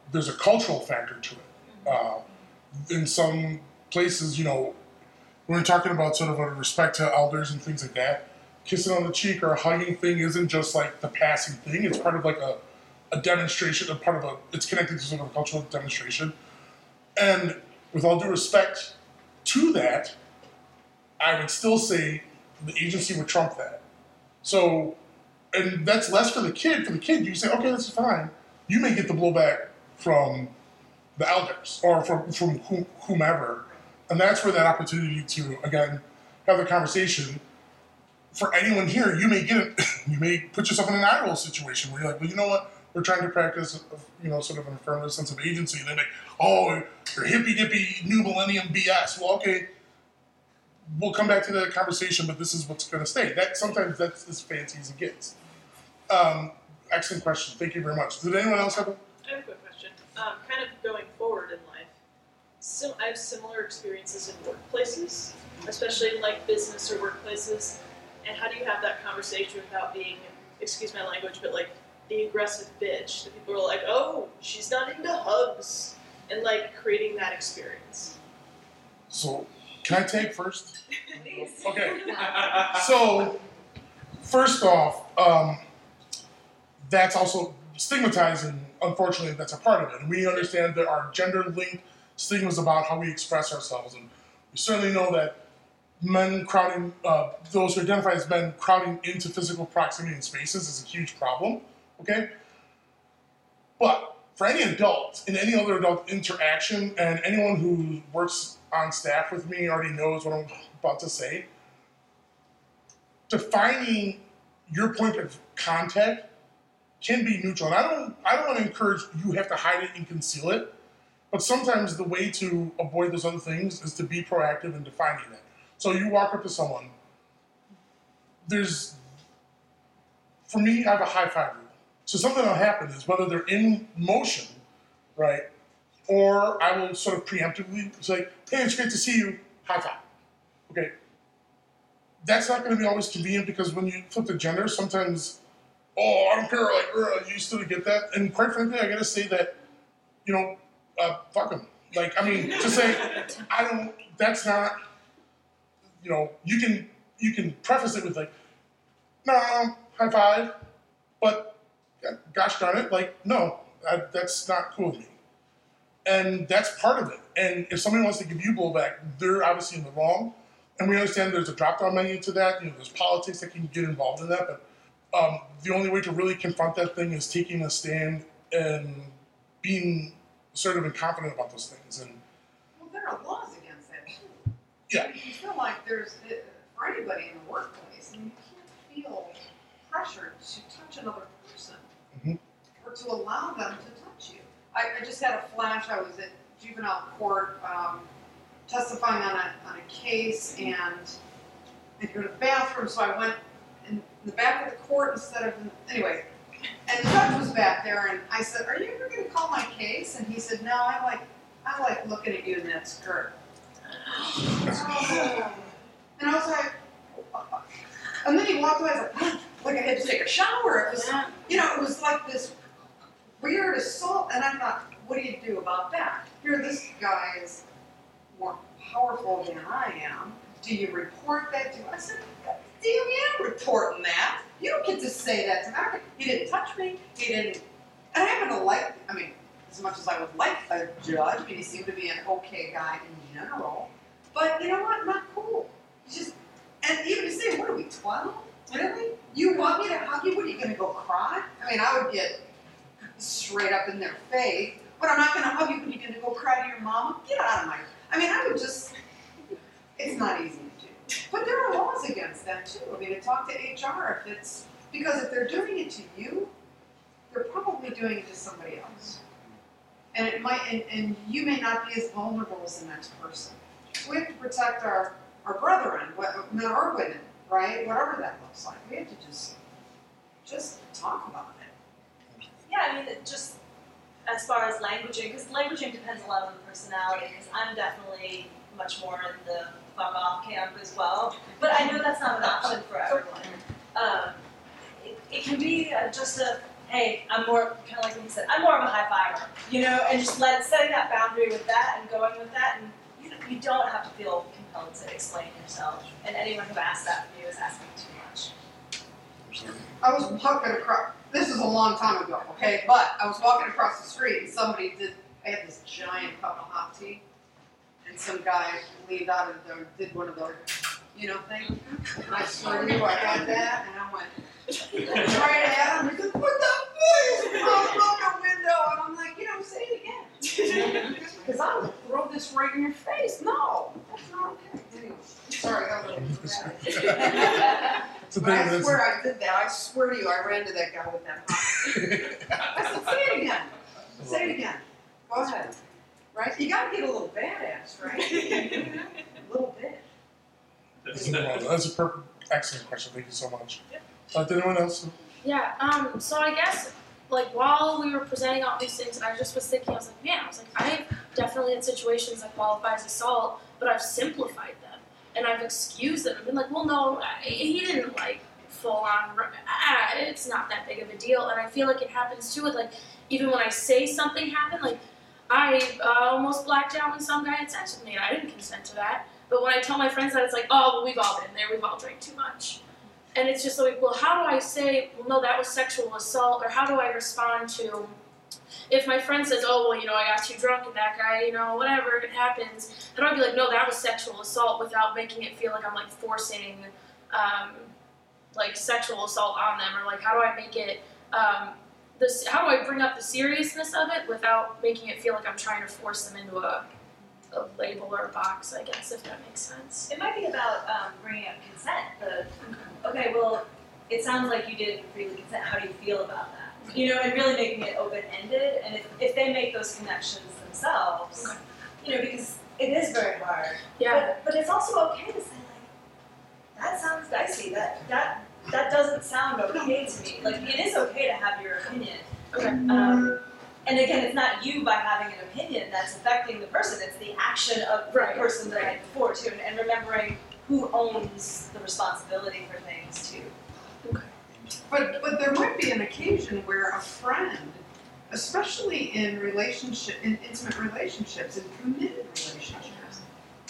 there's a cultural factor to it. Uh, in some places, you know, when we're talking about sort of a respect to elders and things like that, kissing on the cheek or a hugging thing isn't just like the passing thing. It's part of like a, a demonstration, a part of a, it's connected to sort of a cultural demonstration. And with all due respect to that, I would still say the agency would trump that. So, and that's less for the kid. For the kid, you say, okay, this is fine. You may get the blowback from the elders or from, from whomever. And that's where that opportunity to, again, have the conversation. For anyone here, you may get it, you may put yourself in an eye roll situation where you're like, well, you know what? We're trying to practice, you know, sort of an affirmative sense of agency. And they're like, oh, you're hippy-dippy new millennium B S. Well, okay, we'll come back to the conversation, but this is what's going to stay. That sometimes that's as fancy as it gets. Um, excellent question. Thank you very much. Did anyone else have a? I have a quick question. Um, kind of going forward in life, sim- I have similar experiences in workplaces, especially in like business or workplaces. And how do you have that conversation without being, excuse my language, but like the aggressive bitch that people are like, oh, she's not into hugs, and like creating that experience? So, can I take first? Please. Okay. So, first off, um, that's also stigmatizing. Unfortunately, that's a part of it. And we understand there are gender-linked stigmas about how we express ourselves. And we certainly know that men crowding, uh, those who identify as men crowding into physical proximity in spaces is a huge problem, okay? But for any adult, in any other adult interaction, and anyone who works on staff with me already knows what I'm about to say, defining your point of contact can be neutral. And I don't, I don't want to encourage you have to hide it and conceal it, but sometimes the way to avoid those other things is to be proactive in defining that. So you walk up to someone, there's, for me, I have a high five rule. So something will happen is whether they're in motion, right, or I will sort of preemptively say, hey, it's great to see you, high five, okay? That's not gonna be always convenient because when you flip the gender, sometimes, oh, I don't care, like, uh, you still get that. And quite frankly, I gotta say that, you know, uh, fuck them. Like, I mean, to say, I don't, that's not, you know, you can you can preface it with like, no, high five, but gosh darn it, like, no, I, that's not cool with me. And that's part of it. And if somebody wants to give you blowback, they're obviously in the wrong. And we understand there's a drop-down menu to that. You know, there's politics that can get involved in that. But um, the only way to really confront that thing is taking a stand and being assertive and confident about those things. And Well, there are laws against that too. yeah. You feel like there's, for anybody in the workplace, I mean, you can't feel pressured to touch another person Mm-hmm. or to allow them to touch you. I, I just had a flash. I was at juvenile court um, testifying on a, on a case, and I had to go to the bathroom, so I went in the back of the court instead of, in, anyway, and the judge was back there, and I said, are you ever going to call my case? And he said, no, I like, I like looking at you in that skirt. Oh. And I was like, and then he walked away. I was like, like I had to take a shower. It was, you know, it was like this weird assault. And I thought, what do you do about that? Here, this guy is more powerful than I am. Do you report that to? I said, damn, yeah, I'm reporting that. You don't get to say that to me. He didn't touch me. He didn't. And I happen to like. I mean, as much as I would like a judge, I mean, he seemed to be an okay guy in general. But you know what? Not cool. He's just, and even to say, what are we, twelve? Really? You want me to hug you? What are you going to go cry? I mean, I would get straight up in their face. But I'm not going to hug you. When you're going to go cry to your mama? Get out of my. I mean, I would just. It's not easy to do. But there are laws against that too. I mean, to talk to H R if it's because if they're doing it to you, they're probably doing it to somebody else. And it might, and, and you may not be as vulnerable as the next person. So we have to protect our, our brethren, men or women, right? Whatever that looks like. We have to just, just talk about it. Yeah, I mean, it just as far as languaging, because languaging depends a lot on the personality, because I'm definitely much more in the fuck off camp as well. But I know that's not an option for everyone. Um, it, it can be uh, just a hey, I'm more, kind of like what you said, I'm more of a high fiver, you know, and just let setting that boundary with that and going with that, and you know, you don't have to feel compelled to explain yourself. And anyone who asks that of you is asking too much. I was walking across, this is a long time ago, okay, but I was walking across the street and somebody did, I had this giant cup of hot tea, and some guy leaned out of the, did one of those, you know, things, and I swear to you, I got that, and I went right at him, he said, what the fuck? I broke a window, and I'm like, you know, say it again, because I would throw this right in your face. No, that's not okay. Anyway, sorry, that was dramatic. But I swear I did that. I swear to you, I ran to that guy with that hot. I said, say it again. Say it again. Go ahead. Right? You gotta get a little badass, right? A little bit. That's a perfect, excellent question. Thank you so much. Uh, did anyone else? Yeah, um, so I guess, like, while we were presenting all these things, I just was thinking, I was like, man, I was like, I've definitely had situations that qualify as assault, but I've simplified them. And I've excused them. I've been like, well, no, he didn't, like, full on, ah, it's not that big of a deal. And I feel like it happens, too, with, like, even when I say something happened, like, I uh, almost blacked out when some guy had sex with me, and I didn't consent to that. But when I tell my friends that, it's like, oh, well, we've all been there, we've all drank too much. And it's just like, well, how do I say, well, no, that was sexual assault, or how do I respond to, if my friend says, oh, well, you know, I got too drunk and that guy, you know, whatever, it happens, then I'd be like, no, that was sexual assault, without making it feel like I'm, like, forcing, um, like, sexual assault on them, or, like, how do I make it, um, this, how do I bring up the seriousness of it without making it feel like I'm trying to force them into a, a label or a box, I guess, if that makes sense. It might be about um, bringing up consent. The, okay, well, it sounds like you didn't freely consent. How do you feel about that? You know, and really making it open-ended. And if, if they make those connections themselves, okay. You know, because it is very hard. Yeah. But, but it's also okay to say, like, that sounds dicey. That that that doesn't sound okay to me. Like, it is okay to have your opinion. Okay. Um, and again, it's not you by having an opinion that's affecting the person. It's the action of right. the person that I had before, too. And, and remembering who owns the responsibility for things, too. Okay. But but there might be an occasion where a friend, especially in relationship, in intimate relationships, in committed relationships,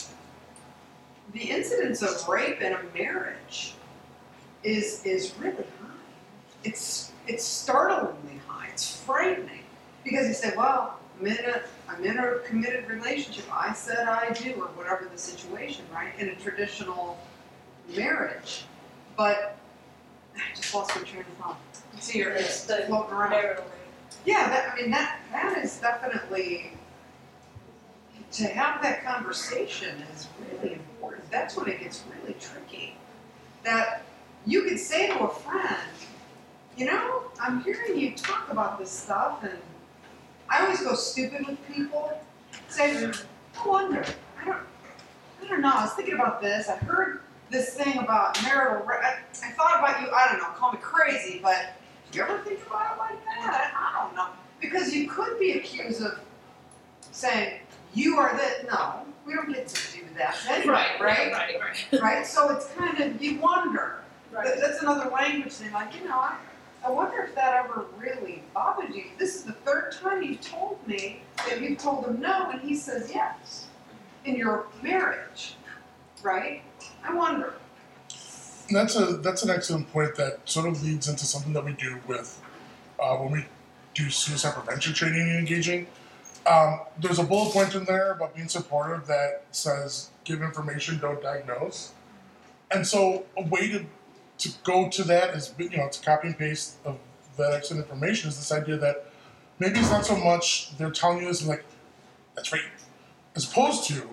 the incidence of rape in a marriage is is really high. It's it's startlingly high. It's frightening because you say, well, I'm in a I'm in a committed relationship. I said I do, or whatever the situation, right? In a traditional marriage, but I just lost my train of thought. See, you're it's the floating around. marital rape. Yeah, that, I mean that that is definitely, to have that conversation is really important. That's when it gets really tricky. That you could say to a friend, you know, I'm hearing you talk about this stuff, and I always go stupid with people. Say, I wonder. I don't. I don't know. I was thinking about this. I heard this thing about marital rape. I, I thought about you. I don't know. Call me crazy, but do you ever think about it like that? I don't know. Because you could be accused of saying you are the. No, we don't get to do that anyway, Right. right? Right. Right. Right. So it's kind of you wonder. Right. That- That's another language thing. Like you know, I, I wonder if that ever really bothered you. This is the third time you've told me that you've told him no, and he says yes in your marriage, right? I wonder. And that's a that's an excellent point that sort of leads into something that we do with uh, when we do suicide prevention training and engaging. Um, there's a bullet point in there about being supportive that says give information, don't diagnose. And so a way to to go to that is, you know, to copy and paste of that excellent information is this idea that maybe it's not so much they're telling you this and like that's right, as opposed to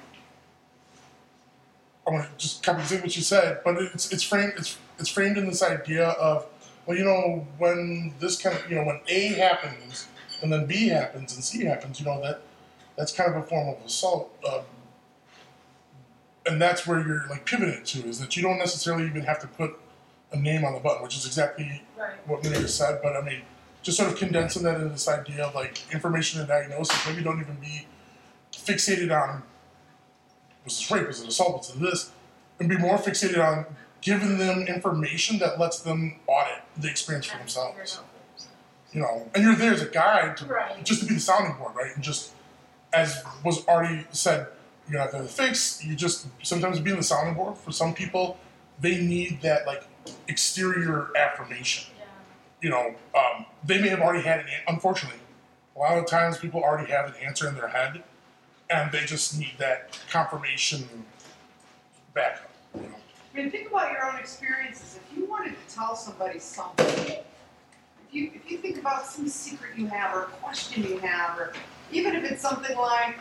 I want to just copy and paste what you said, but it's it's framed it's it's framed in this idea of, well, you know, when this kind of, you know, when A happens and then B happens and C happens, you know, that that's kind of a form of assault, um, and that's where you're like pivoting to, is that you don't necessarily even have to put a name on the button, which is exactly Right. what Maria said. But I mean, just sort of condensing that into this idea of like information and diagnosis. Maybe don't even be fixated on was this rape, was it assault, was it this, and be more fixated on giving them information that lets them audit the experience for themselves. you know, and you're there as a guide to Right. just to be the sounding board, right? And just as was already said, you're not going to fix. You just sometimes being the sounding board for some people, they need that like exterior affirmation. Yeah. You know, um, they may have already had an. Unfortunately, a lot of times people already have an answer in their head, and they just need that confirmation backup. You know? I mean, think about your own experiences. If you wanted to tell somebody something, if you if you think about some secret you have or a question you have, or even if it's something like,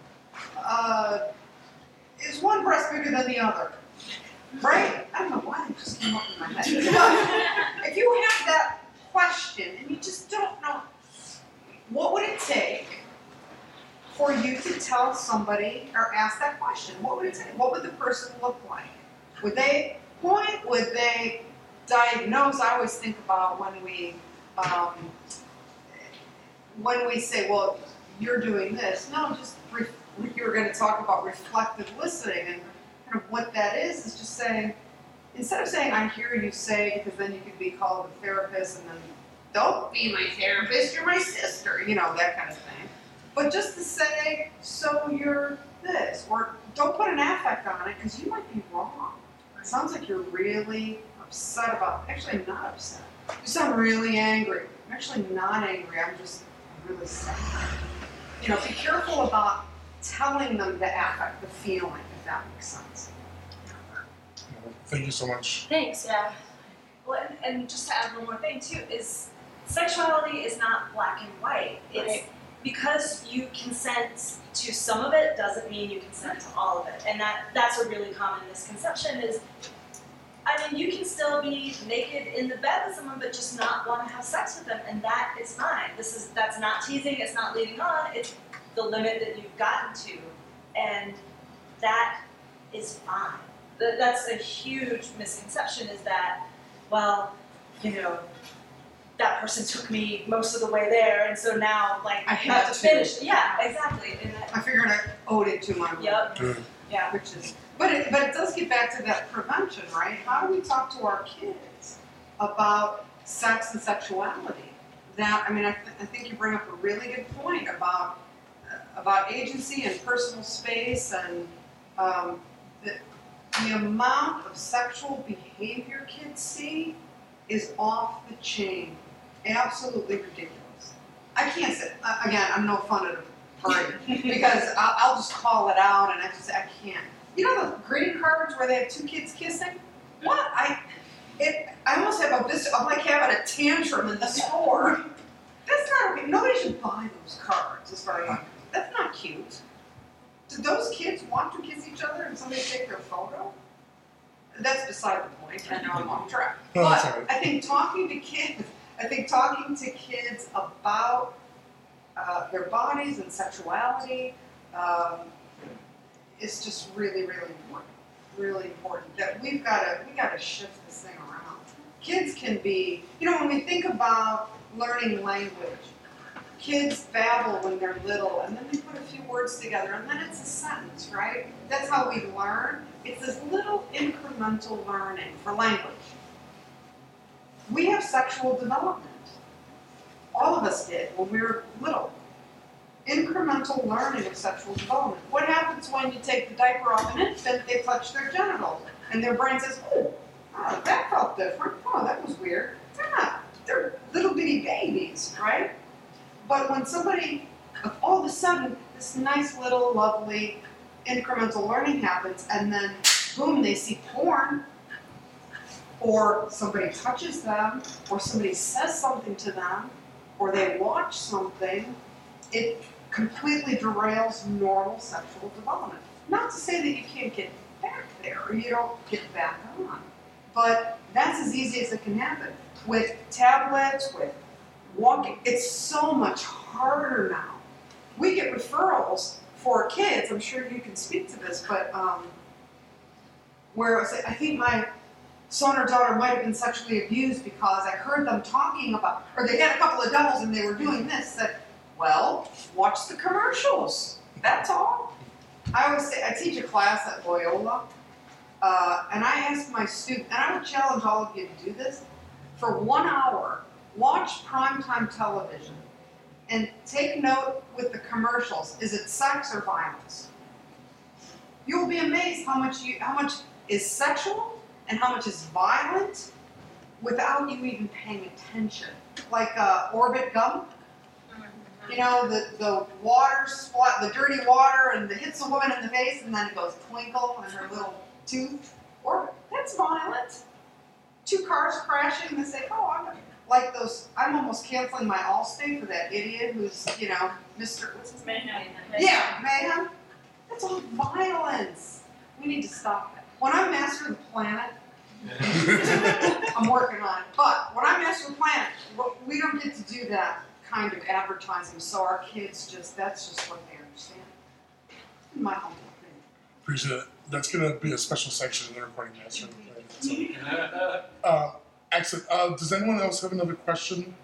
uh, is one breast bigger than the other? Right? I don't know why it just came up in my head. But if you have that question and you just don't know, what would it take for you to tell somebody or ask that question? What would it take? What would the person look like? Would they point? Would they diagnose? I always think about when we um, when we say, well, you're doing this. No, just re- you were going to talk about reflective listening, and kind of what that is is just saying, instead of saying, I hear you say, because then you could be called a therapist, and then, don't be my therapist, you're my sister, you know, that kind of thing. But just to say, so you're this, or don't put an affect on it, because you might be wrong. It sounds like you're really upset about, actually I'm not upset. You sound really angry. I'm actually not angry, I'm just really sad. You know, be careful about telling them the affect, the feeling, if that makes sense. Thank you so much. Thanks. Yeah. Well, and, and just to add one more thing too, is sexuality is not black and white. It's Right. because you consent to some of it doesn't mean you consent to all of it. And that that's a really common misconception is, I mean, you can still be naked in the bed with someone but just not want to have sex with them, and that is fine. This is that's not teasing, it's not leading on, it's the limit that you've gotten to. And that is fine. Th- That's a huge misconception is that, well, you know, that person took me most of the way there, and so now, like, I have have to to. finish. Yeah, exactly. And that, I figured I owed it to my mom. yep, Good. yeah. Which is, but it, but it does get back to that prevention, right? How do we talk to our kids about sex and sexuality? That, I mean, I, th- I think you bring up a really good point about uh, about agency and personal space, and um, the, the amount of sexual behavior kids see is off the chain, absolutely ridiculous. I can't say, uh, again, I'm no fun at a party, because I'll, I'll just call it out, and I just say, I can't. You know the greeting cards where they have two kids kissing? What? I it. I almost have a vis- I'm like having a tantrum in the store. That's not okay. Nobody should buy those cards, as far as I'm concerned. That's not cute. Do those kids want to kiss each other and somebody take their photo? That's beside the point. I know I'm off track. No, that's But all right. I think talking to kids, I think talking to kids about uh, their bodies and sexuality um, is just really, really important. Really important. That we've got to we got to shift this thing around. Kids can be, you know, when we think about learning language, kids babble when they're little, and then they put a few words together, and then it's a sentence, right? That's how we learn. It's this little incremental learning for language. We have sexual development. All of us did when we were little. Incremental learning of sexual development. What happens when you take the diaper off an infant, they touch their genitals, and their brain says, oh, oh that felt different. Oh, that was weird. They're not. They're little bitty babies, right? But when somebody, all of a sudden, this nice little lovely incremental learning happens, and then boom, they see porn, or somebody touches them, or somebody says something to them, or they watch something, it completely derails normal sexual development. Not to say that you can't get back there, or you don't get back on, but that's as easy as it can happen. With tablets, with walking, it's so much harder now. We get referrals for kids, I'm sure you can speak to this, but um, where I, say, I think my son or daughter might have been sexually abused because I heard them talking about, or they had a couple of doubles and they were doing this, that, well, watch the commercials, that's all. I always say, I teach a class at Loyola, uh, and I ask my students, and I would challenge all of you to do this, for one hour, watch primetime television and take note with the commercials. Is it sex or violence? You'll be amazed how much you how much is sexual and how much is violent without you even paying attention. Like uh, Orbit Gump. You know, the, the water splat, the dirty water, and it hits a woman in the face, and then it goes twinkle and her little tooth. Or that's violent. Two cars crashing, and they say, "Oh, I'm like those." I'm almost canceling my Allstate for that idiot who's, you know, Mister What's his name? Mayhem. Yeah, mayhem. That's all violence. We need to stop it. When I'm master of the planet, I'm working on it. But when I'm master of the planet, we don't get to do that kind of advertising, so our kids just—that's just what they understand. In my humble opinion. Appreciate it. That's going to be a special section in the recording master. So, uh, excellent. Uh, does anyone else have another question?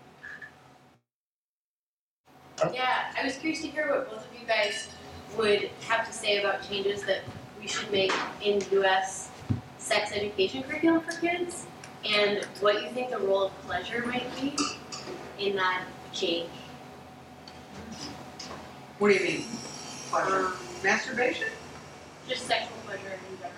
Oh. Yeah, I was curious to hear what both of you guys would have to say about changes that we should make in U S sex education curriculum for kids, and what you think the role of pleasure might be in that change. What do you mean? Pleasure? Um, masturbation? Just sexual pleasure in general.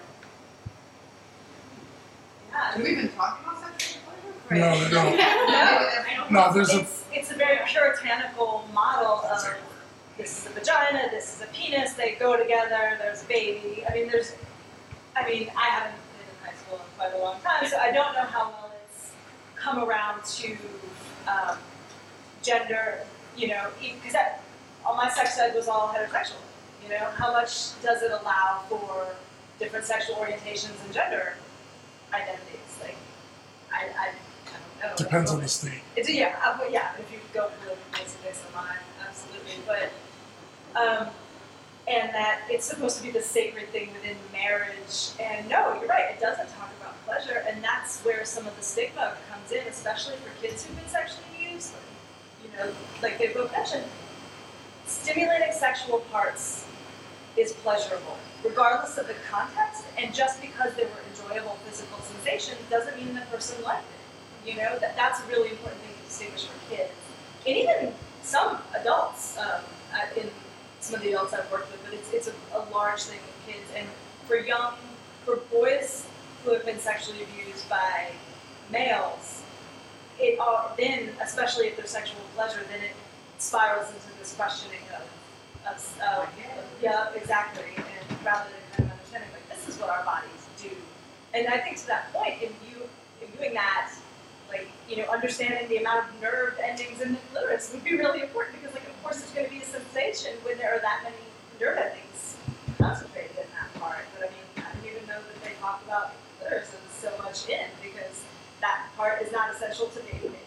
Yeah. Have we been talking about sexual pleasure? No, no, no. No, No, there's a. it's, it's a very puritanical model of this is a vagina, this is a penis, they go together, there's a baby. I mean, there's, I mean, I haven't been in high school in quite a long time, so I don't know how well it's come around to um, gender, you know, because all my sex ed was all heterosexual. You know, how much does it allow for different sexual orientations and gender identities? Like, I, I, I don't know. Depends on the state. It's a, yeah, uh, but yeah. If you go politically based based on mine, absolutely. But um, and that it's supposed to be the sacred thing within marriage. And no, you're right. It doesn't talk about pleasure, and that's where some of the stigma comes in, especially for kids who've been sexually abused. You know, like they both mentioned, stimulating sexual parts is pleasurable, regardless of the context, and just because they were enjoyable physical sensations doesn't mean the person liked it. You know, that that's a really important thing to distinguish for kids. And even some adults, um, in some of the adults I've worked with, but it's, it's a, a large thing with kids. And for young, for boys who have been sexually abused by males, it all, then, especially if there's sexual pleasure, then it spirals into this questioning of, of uh, yeah, exactly, and rather than kind of understanding, like, this is what our bodies do. And I think to that point, in you in doing that, like, you know, understanding the amount of nerve endings in the clitoris would be really important, because, like, of course, there's going to be a sensation when there are that many nerve endings concentrated in that part. But I mean, I didn't even know that they talk about clitoris so much in, because that part is not essential to baby making.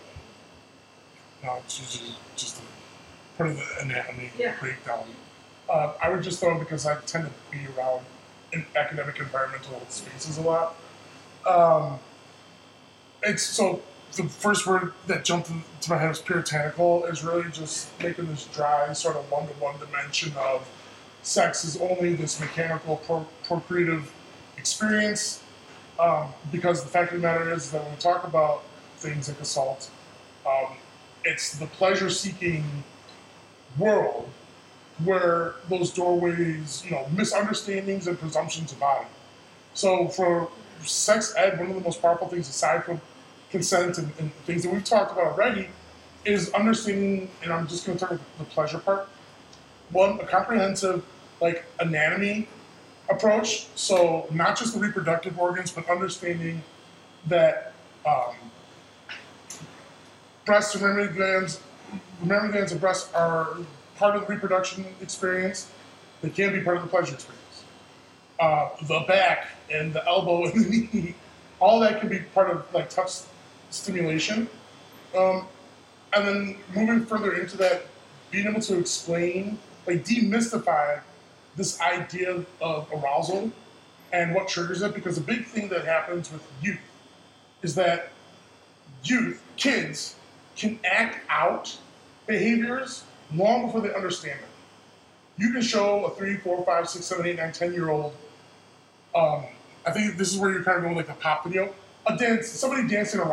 No, it's usually just a part of the anatomy Yeah. breakdown. Uh, I would just throw in, because I tend to be around in academic environmental spaces a lot. Um, it's so the first word that jumped into my head was puritanical, is really just making this dry sort of one-to-one dimension of sex is only this mechanical pro- procreative experience. Um, because the fact of the matter is that when we talk about things like assault, um, it's the pleasure-seeking world where those doorways, you know, misunderstandings and presumptions abide. So for sex ed, one of the most powerful things, aside from consent and, and things that we've talked about already, is understanding, and I'm just going to talk about the pleasure part. One, a comprehensive, like, anatomy approach. So not just the reproductive organs, but understanding that um, breasts and mammary glands, mammary glands and breasts are part of the reproduction experience. They can be part of the pleasure experience. Uh, the back and the elbow and the knee, all that can be part of, like, touch stimulation. Um, and then moving further into that, being able to explain, like, demystify this idea of arousal and what triggers it, because the big thing that happens with youth is that youth, kids, can act out behaviors long before they understand it. You can show a three, four, five, six, seven, eight, nine, ten year old. Um, I think this is where you're kind of going like a pop video. A dance, somebody dancing erotically.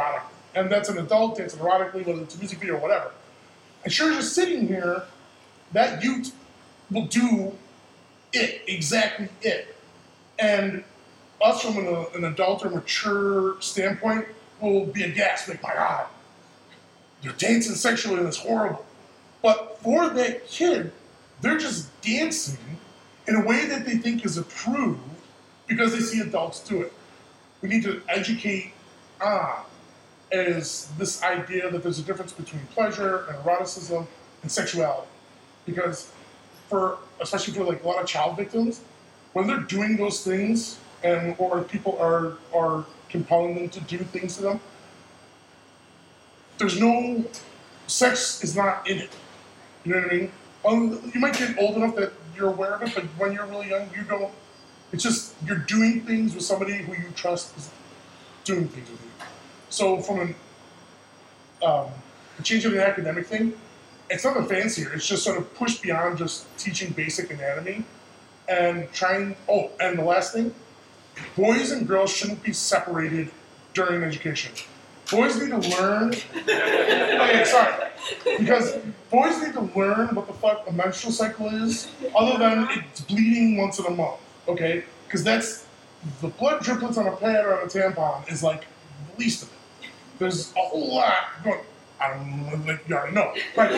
and that's an adult dancing erotically, whether it's a music video or whatever. And sure, just sitting here, that youth will do it, exactly it. And us from an, an adult or mature standpoint will be aghast, like, my God, you're dancing sexually and it's horrible. But for that kid, they're just dancing in a way that they think is approved because they see adults do it. We need to educate on is this idea that there's a difference between pleasure and eroticism and sexuality. Because for, especially for like a lot of child victims, when they're doing those things and or people are are compelling them to do things to them, there's no, sex is not in it. You know what I mean? Um, you might get old enough that you're aware of it, but when you're really young, you don't. It's just you're doing things with somebody who you trust is doing things with you. So from an, um, a change of an academic thing, it's nothing fancier. It's just sort of pushed beyond just teaching basic anatomy and trying. Oh, and the last thing, boys and girls shouldn't be separated during education. Boys need to learn. Okay, sorry. Because boys need to learn what the fuck a menstrual cycle is, other than it's bleeding once in a month, okay? Because that's, the blood driplets on a pad or on a tampon is like the least of it. There's a whole lot going, I don't know, like you already know. But,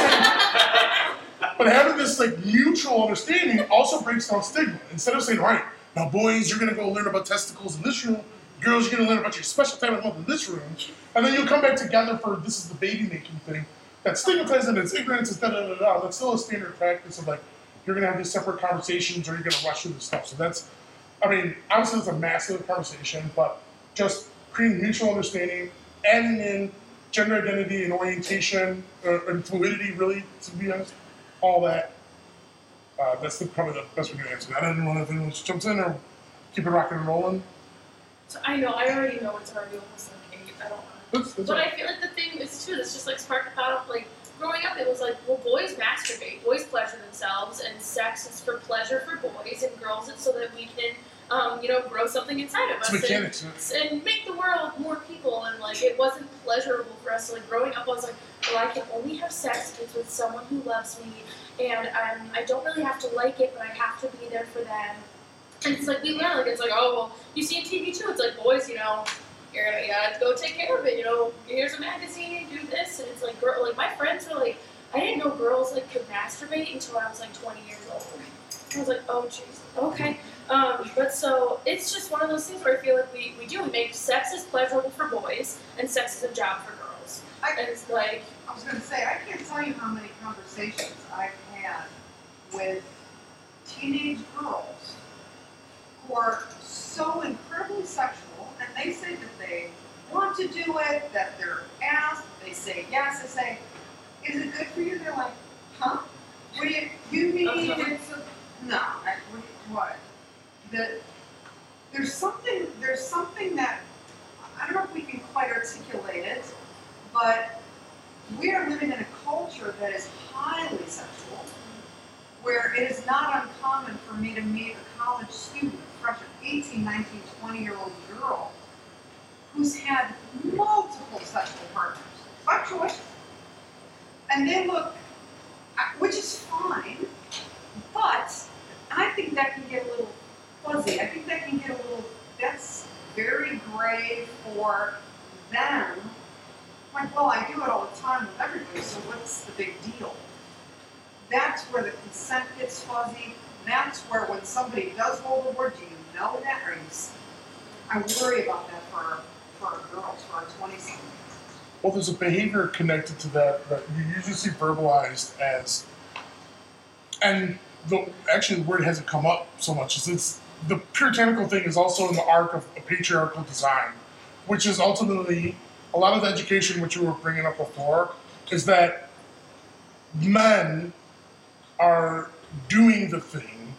but having this like mutual understanding also breaks down stigma. Instead of saying, all right, now boys, you're gonna go learn about testicles in this room, girls, you're gonna learn about your special type of month in this room, and then you'll come back together for this is the baby making thing. That's stigmatized and it's ignorance, it's da da da da. That's still a standard practice of like, you're gonna have these separate conversations or you're gonna rush through this stuff. So that's, I mean, obviously it's a massive conversation, but just creating mutual understanding, adding in gender identity and orientation, uh, and fluidity really, to be honest, all that. Uh, that's the, probably the best way to answer that. I didn't know if anyone jumps in or keep it rocking and rolling. So I know, I already know it's already almost like eight. I don't know. That's, that's but right. I feel like the thing is too, this just like sparked a thought of like, growing up it was like, well, boys masturbate, boys pleasure themselves, and sex is for pleasure for boys, and girls it's so that we can, um, you know, grow something inside of It's us mechanics, and, and make the world more people, and like it wasn't pleasurable for us. So like growing up I was like, well, I can only have sex if it's with someone who loves me, and um, I don't really have to like it, but I have to be there for them. And it's like, we learn, like, it's like, oh, well, you see in T V too, it's like, boys, you know, you're gonna, you gotta go take care of it, you know, here's a magazine, do this, and it's like, girl, like, my friends were like, I didn't know girls, like, could masturbate until I was, like, twenty years old. I was like, oh, jeez, okay. Um, but so, it's just one of those things where I feel like we, we do, we make sex as pleasurable for boys, and sex is a job for girls. I, and it's like, I was gonna say, I can't tell you how many conversations I've had with teenage girls who are so incredibly sexual, and they say that they want to do it, that they're asked, they say yes, they say, is it good for you? They're like, huh? What do you, you mean it's a, no, I, what, what? The, there's something, there's something that, I don't know if we can quite articulate it, but we are living in a culture that is highly sexual, where it is not uncommon for me to meet a college student, a freshman, eighteen, nineteen, twenty year old girl who's had multiple sexual partners by choice. And they look, which is fine, but I think that can get a little fuzzy. I think that can get a little, that's very gray for them. Like, well, I do it all the time with everybody, so what's the big deal? That's where the consent gets fuzzy. That's where when somebody does go overboard, do you know that? Or you, I worry about that for our, for our girls, for our twenty-somethings. Well, there's a behavior connected to that that you usually see verbalized as, and the actually the word hasn't come up so much. Is it's the puritanical thing is also in the arc of a patriarchal design, which is ultimately a lot of the education which you were bringing up before is that men are doing the thing,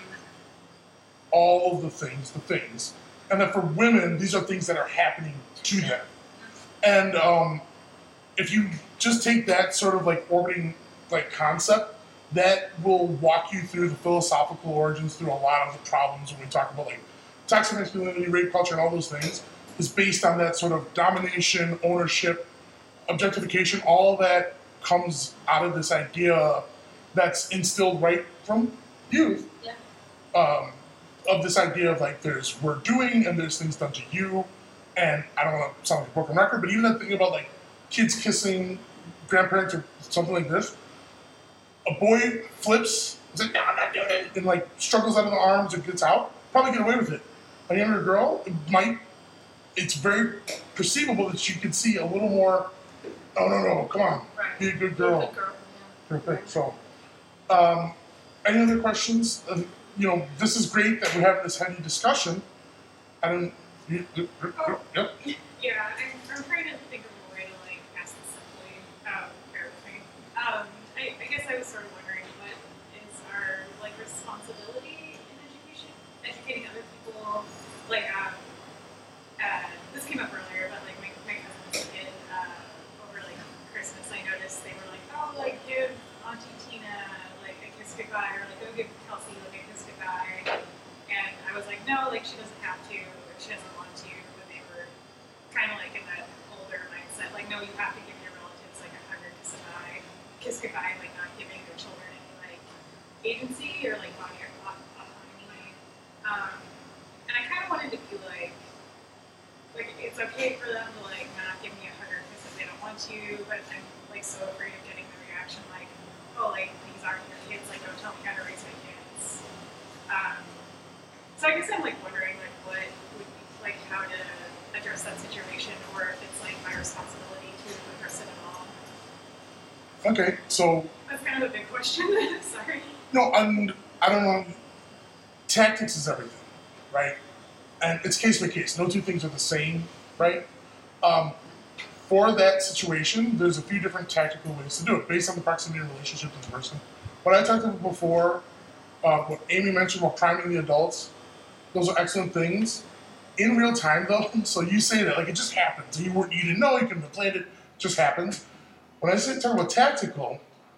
all of the things, the things, and that for women these are things that are happening to them. And um, if you just take that sort of like orbiting like concept, that will walk you through the philosophical origins through a lot of the problems when we talk about like toxic masculinity, rape culture, and all those things. is based on that sort of domination, ownership, objectification, all that comes out of this idea that's instilled right from youth. Yeah. Um, of this idea of like there's we're doing and there's things done to you, and I don't want to sound like a broken record, but even that thing about like kids kissing grandparents or something like this, a boy flips, is like, no, I'm not doing it, and like struggles out of the arms and gets out, probably get away with it. A younger girl, it might, it's very perceivable that she could see a little more, oh no, no, come on, Right. be a good girl. Good girl. Yeah. Perfect. So, um, any other questions? Uh, you know, this is great that we're having this heady discussion. I don't, you, you, Oh. yep. Yeah, I'm, I'm trying to think of a way to like ask this simply. Um, bear with me. Um, I, I guess I was sort of wondering what is our like responsibility in education, educating other people. Like, um, uh, this came up earlier, but like my my cousin's kid uh, over like Christmas, I noticed they were like, oh, like give Auntie Tina like a kiss goodbye, or like go give Kelsey like a kiss goodbye. And I was like, no, like she doesn't have to, or she doesn't want to. But they were kind of like in that older mindset, like, no, you have to give your relatives like a hug or kiss goodbye, kiss goodbye, like not giving their children any like agency or like body autonomy. Um, and I kind of wanted to be like, like it's okay for them to like not give me a hug or kiss if they don't want to, but I'm like so afraid of getting the reaction like, oh, like these aren't your kids, like don't tell me how to raise my kids. Um, so I guess I'm like wondering like what would be, like how to address that situation, or if it's like my responsibility to address it at all. Okay, so That's kind of a big question. Sorry. no, I'm, I don't know. Tactics is everything, right? And it's case by case. No two things are the same, right? Um, for that situation, there's a few different tactical ways to do it based on the proximity and relationship with the person. What I talked about before, uh, what Amy mentioned about priming the adults, those are excellent things. In real time, though, so you say that like it just happens. You weren't, you didn't know, you couldn't have planned it. It just happens. When I say talk about tactical,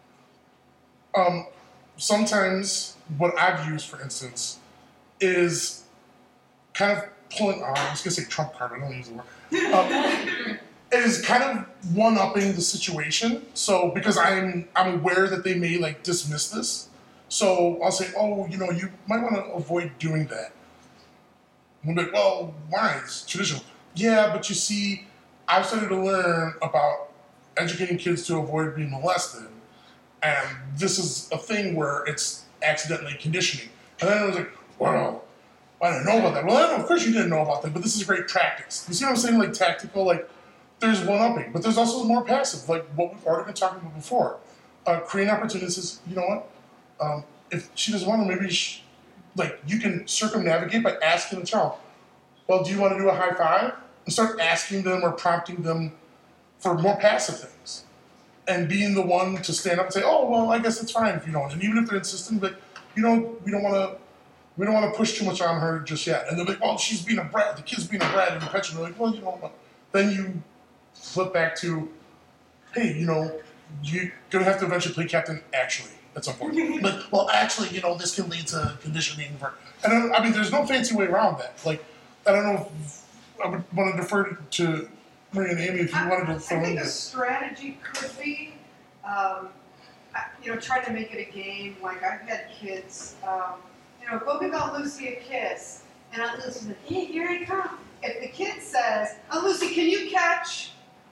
um, sometimes what I've used, for instance, is kind of pulling. Oh, I was gonna say trump card. I don't use the word. Um, is kind of one-upping the situation. So because I'm I'm aware that they may like dismiss this, so I'll say, oh, you know, you might want to avoid doing that. And I'm like, well, why? It's traditional. Yeah, but you see, I've started to learn about educating kids to avoid being molested, and this is a thing where it's accidentally conditioning. And then I was like, wow, I didn't know about that. Well, I know, of course you didn't know about that, but this is great practice. You see what I'm saying? Like tactical, like there's one-upping, but there's also more passive, like what we've already been talking about before. Uh, creating opportunities is, you know what? Um, if she doesn't want to, maybe she, like you can circumnavigate by asking the child, well, do you want to do a high five? And start asking them or prompting them for more passive things. And being the one to stand up and say, oh, well, I guess it's fine if you don't. And even if they're insistent, like, you know, we don't want to we don't want to push too much on her just yet. And they're like, well, she's being a brat, the kid's being a brat, and petulant. They're like, well, you know what? Then you flip back to, hey, you know, you're going to have to eventually play captain actually at some point. Like, well, actually, you know, this can lead to conditioning. For, and I, I mean, there's no fancy way around that. Like, I don't know if I would want to defer to Maria and Amy if you I, wanted to throw I think in a this. strategy could be, um, I- you know, try to make it a game. Like I've had kids, um, you know, go give Aunt Lucy a kiss, and Aunt Lucy's like, hey, here I come. If the kid says, Aunt Lucy, can you catch?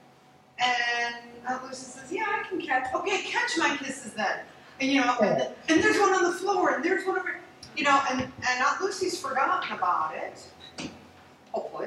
And Aunt Lucy says, yeah, I can catch. Okay, catch my kisses then. And you know, and, and there's one on the floor, and there's one over, you know, and, and Aunt Lucy's forgotten about it. Hopefully.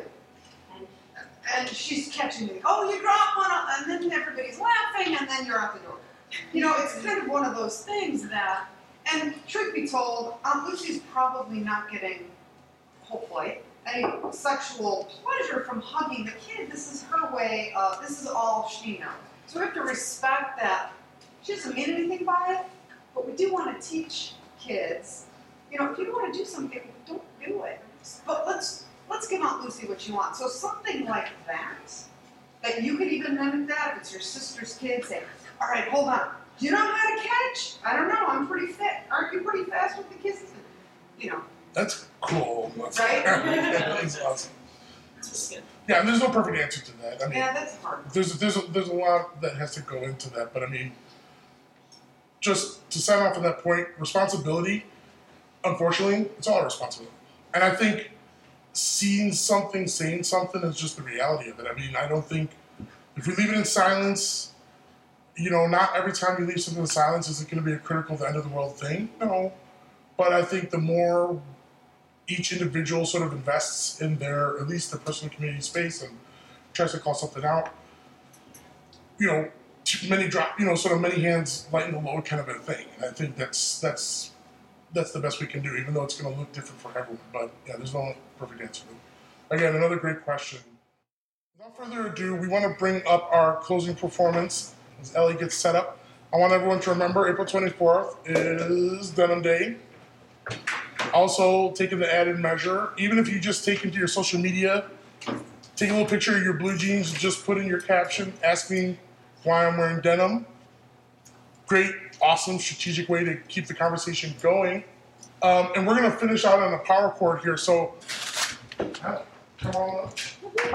And she's catching me. Oh, you dropped one, and then everybody's laughing, and then you're out the door. You know, it's kind of one of those things that, and truth be told, Aunt Lucy's probably not getting, hopefully, any sexual pleasure from hugging the kid. This is her way of, this is all she knows. So we have to respect that. She doesn't mean anything by it, but we do want to teach kids, you know, if you don't want to do something, don't do it. But let's let's give Aunt Lucy what you want. So something like that, that you could even mimic that if it's your sister's kid, say, all right, hold on. Do you know how to catch? I don't know, I'm pretty fit. Aren't you pretty fast with the kisses? You know. That's cool. That's Right? That's awesome. Yeah, and there's no perfect answer to that. I mean, Yeah, that's hard. There's there's a, there's a lot that has to go into that, but I mean, just to sign off on that point, responsibility. Unfortunately, it's all our responsibility, and I think seeing something, saying something is just the reality of it. I mean, I don't think if we leave it in silence, you know, not every time you leave something in silence is it going to be a critical, the end of the world thing. No, but I think the more each individual sort of invests in their, at least their personal community space and tries to call something out, you know, too many drop, you know, sort of many hands lighten the load kind of a thing. And I think that's that's that's the best we can do, even though it's going to look different for everyone. But yeah, there's no perfect answer. Again, another great question. Without further ado, we want to bring up our closing performance as Ellie gets set up. I want everyone to remember April twenty-fourth is Denim Day. Also, taking the added measure, even if you just take into your social media, take a little picture of your blue jeans, just put in your caption, ask me why I'm wearing denim. Great, awesome, strategic way to keep the conversation going. Um, and we're going to finish out on a power chord here. So, come on up.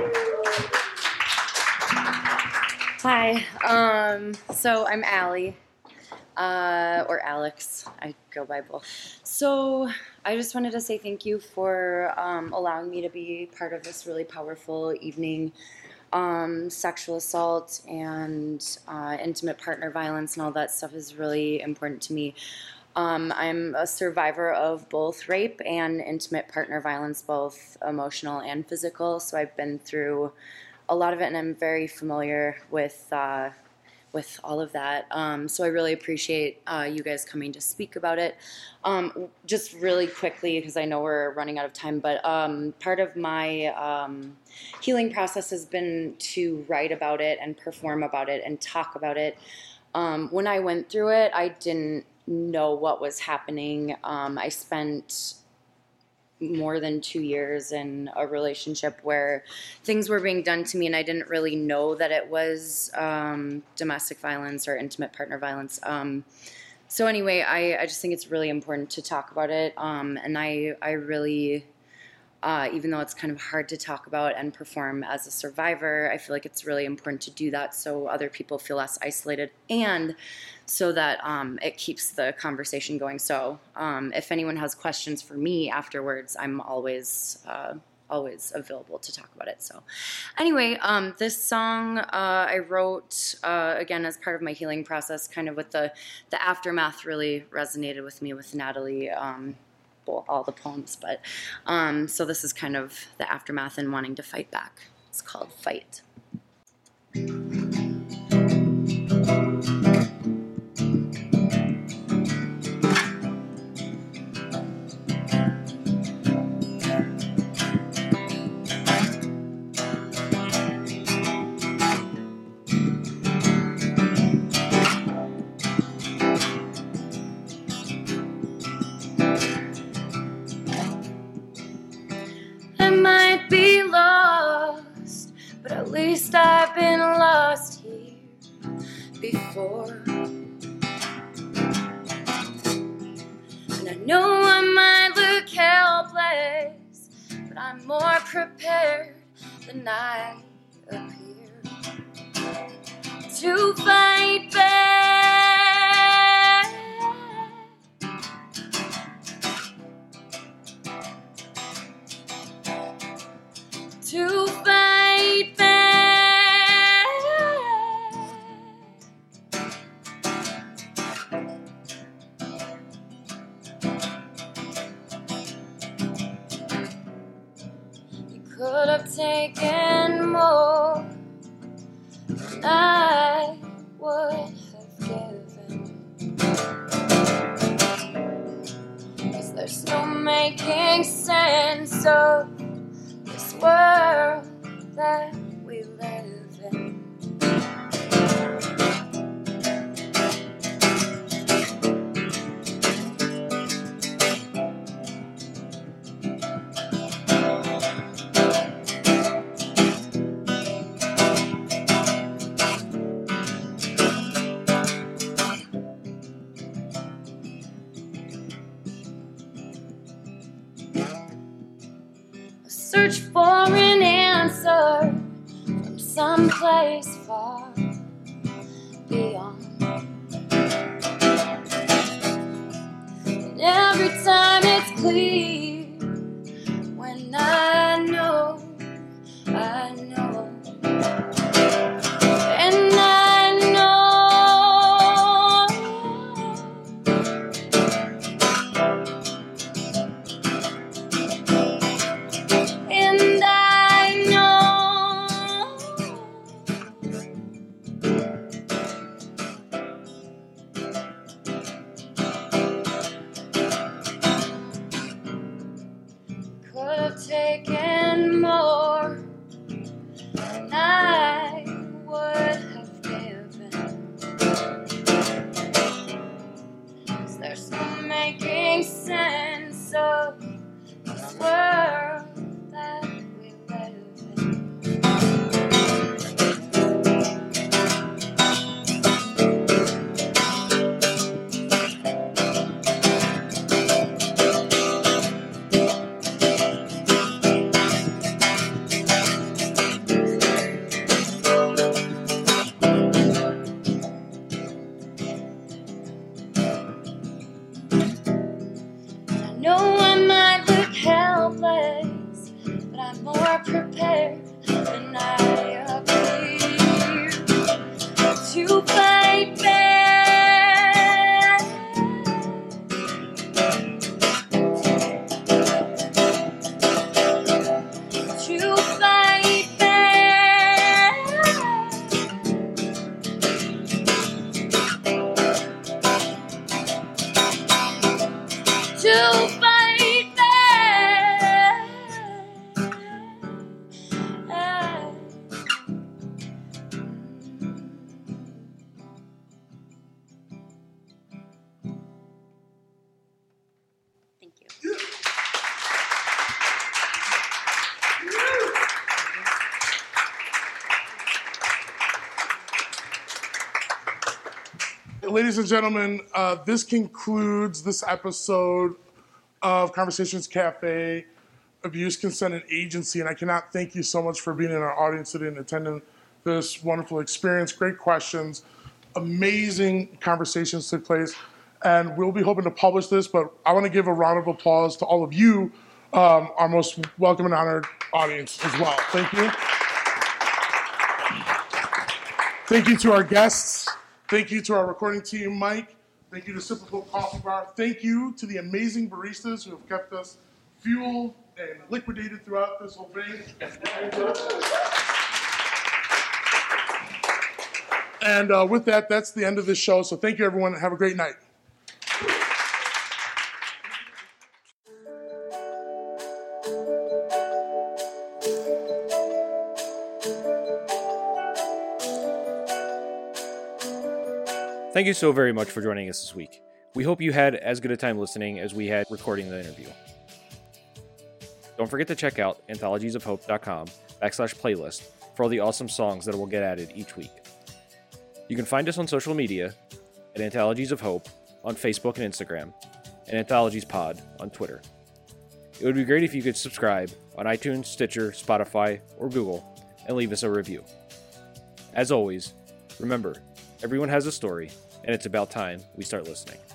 Hi. Um, so I'm Allie, uh, or Alex. I go by both. So I just wanted to say thank you for um, allowing me to be part of this really powerful evening. Um, sexual assault and uh, intimate partner violence and all that stuff is really important to me. Um, I'm a survivor of both rape and intimate partner violence, both emotional and physical. So I've been through a lot of it, and I'm very familiar with uh, with all of that. Um, so I really appreciate uh, you guys coming to speak about it. Um, just really quickly, because I know we're running out of time, but um, part of my um, healing process has been to write about it and perform about it and talk about it. Um, when I went through it, I didn't know what was happening. Um, I spent more than two years in a relationship where things were being done to me, and I didn't really know that it was um, domestic violence or intimate partner violence. Um, so anyway, I, I just think it's really important to talk about it, um, and I, I really, uh, even though it's kind of hard to talk about and perform as a survivor, I feel like it's really important to do that so other people feel less isolated, and so that um, it keeps the conversation going. So um, if anyone has questions for me afterwards, I'm always uh, always available to talk about it. So anyway, um, this song uh, I wrote, uh, again, as part of my healing process, kind of with the, the aftermath really resonated with me with Natalie, um, well, all the poems. But um, so this is kind of the aftermath and wanting to fight back. It's called Fight. Be lost, but at least I've been lost here before. And I know I might look helpless, but I'm more prepared than I appear to fight back. To fight back. You could have taken more than I would have given. 'Cause there's no making sense of this world that we live in. Search for an answer someplace far beyond. And every time it's clear when I know, I know, and I know, and I know. Could have taken more than I would have given. 'Cause there's no making sense of this world that we live I know I might look helpless, but I'm more prepared than I appear to fight back, to fight back, to fight back. Thank you. Ladies and gentlemen, uh, this concludes this episode of Conversations Cafe, Abuse, Consent, and Agency. And I cannot thank you so much for being in our audience today and attending this wonderful experience. Great questions. Amazing conversations took place. And we'll be hoping to publish this, but I want to give a round of applause to all of you, um, our most welcome and honored audience as well. Thank you. Thank you to our guests. Thank you to our recording team, Mike. Thank you to Sip of Hope Coffee Bar. Thank you to the amazing baristas who have kept us fueled and liquidated throughout this whole thing. And uh, with that, that's the end of this show. So thank you, everyone. Have a great night. Thank you so very much for joining us this week. We hope you had as good a time listening as we had recording the interview. Don't forget to check out anthologiesofhope.com backslash playlist for all the awesome songs that will get added each week. You can find us on social media at Anthologies of Hope on Facebook and Instagram, and Anthologies Pod on Twitter. It would be great if you could subscribe on iTunes, Stitcher, Spotify, or Google, and leave us a review. As always, remember, everyone has a story, and it's about time we start listening.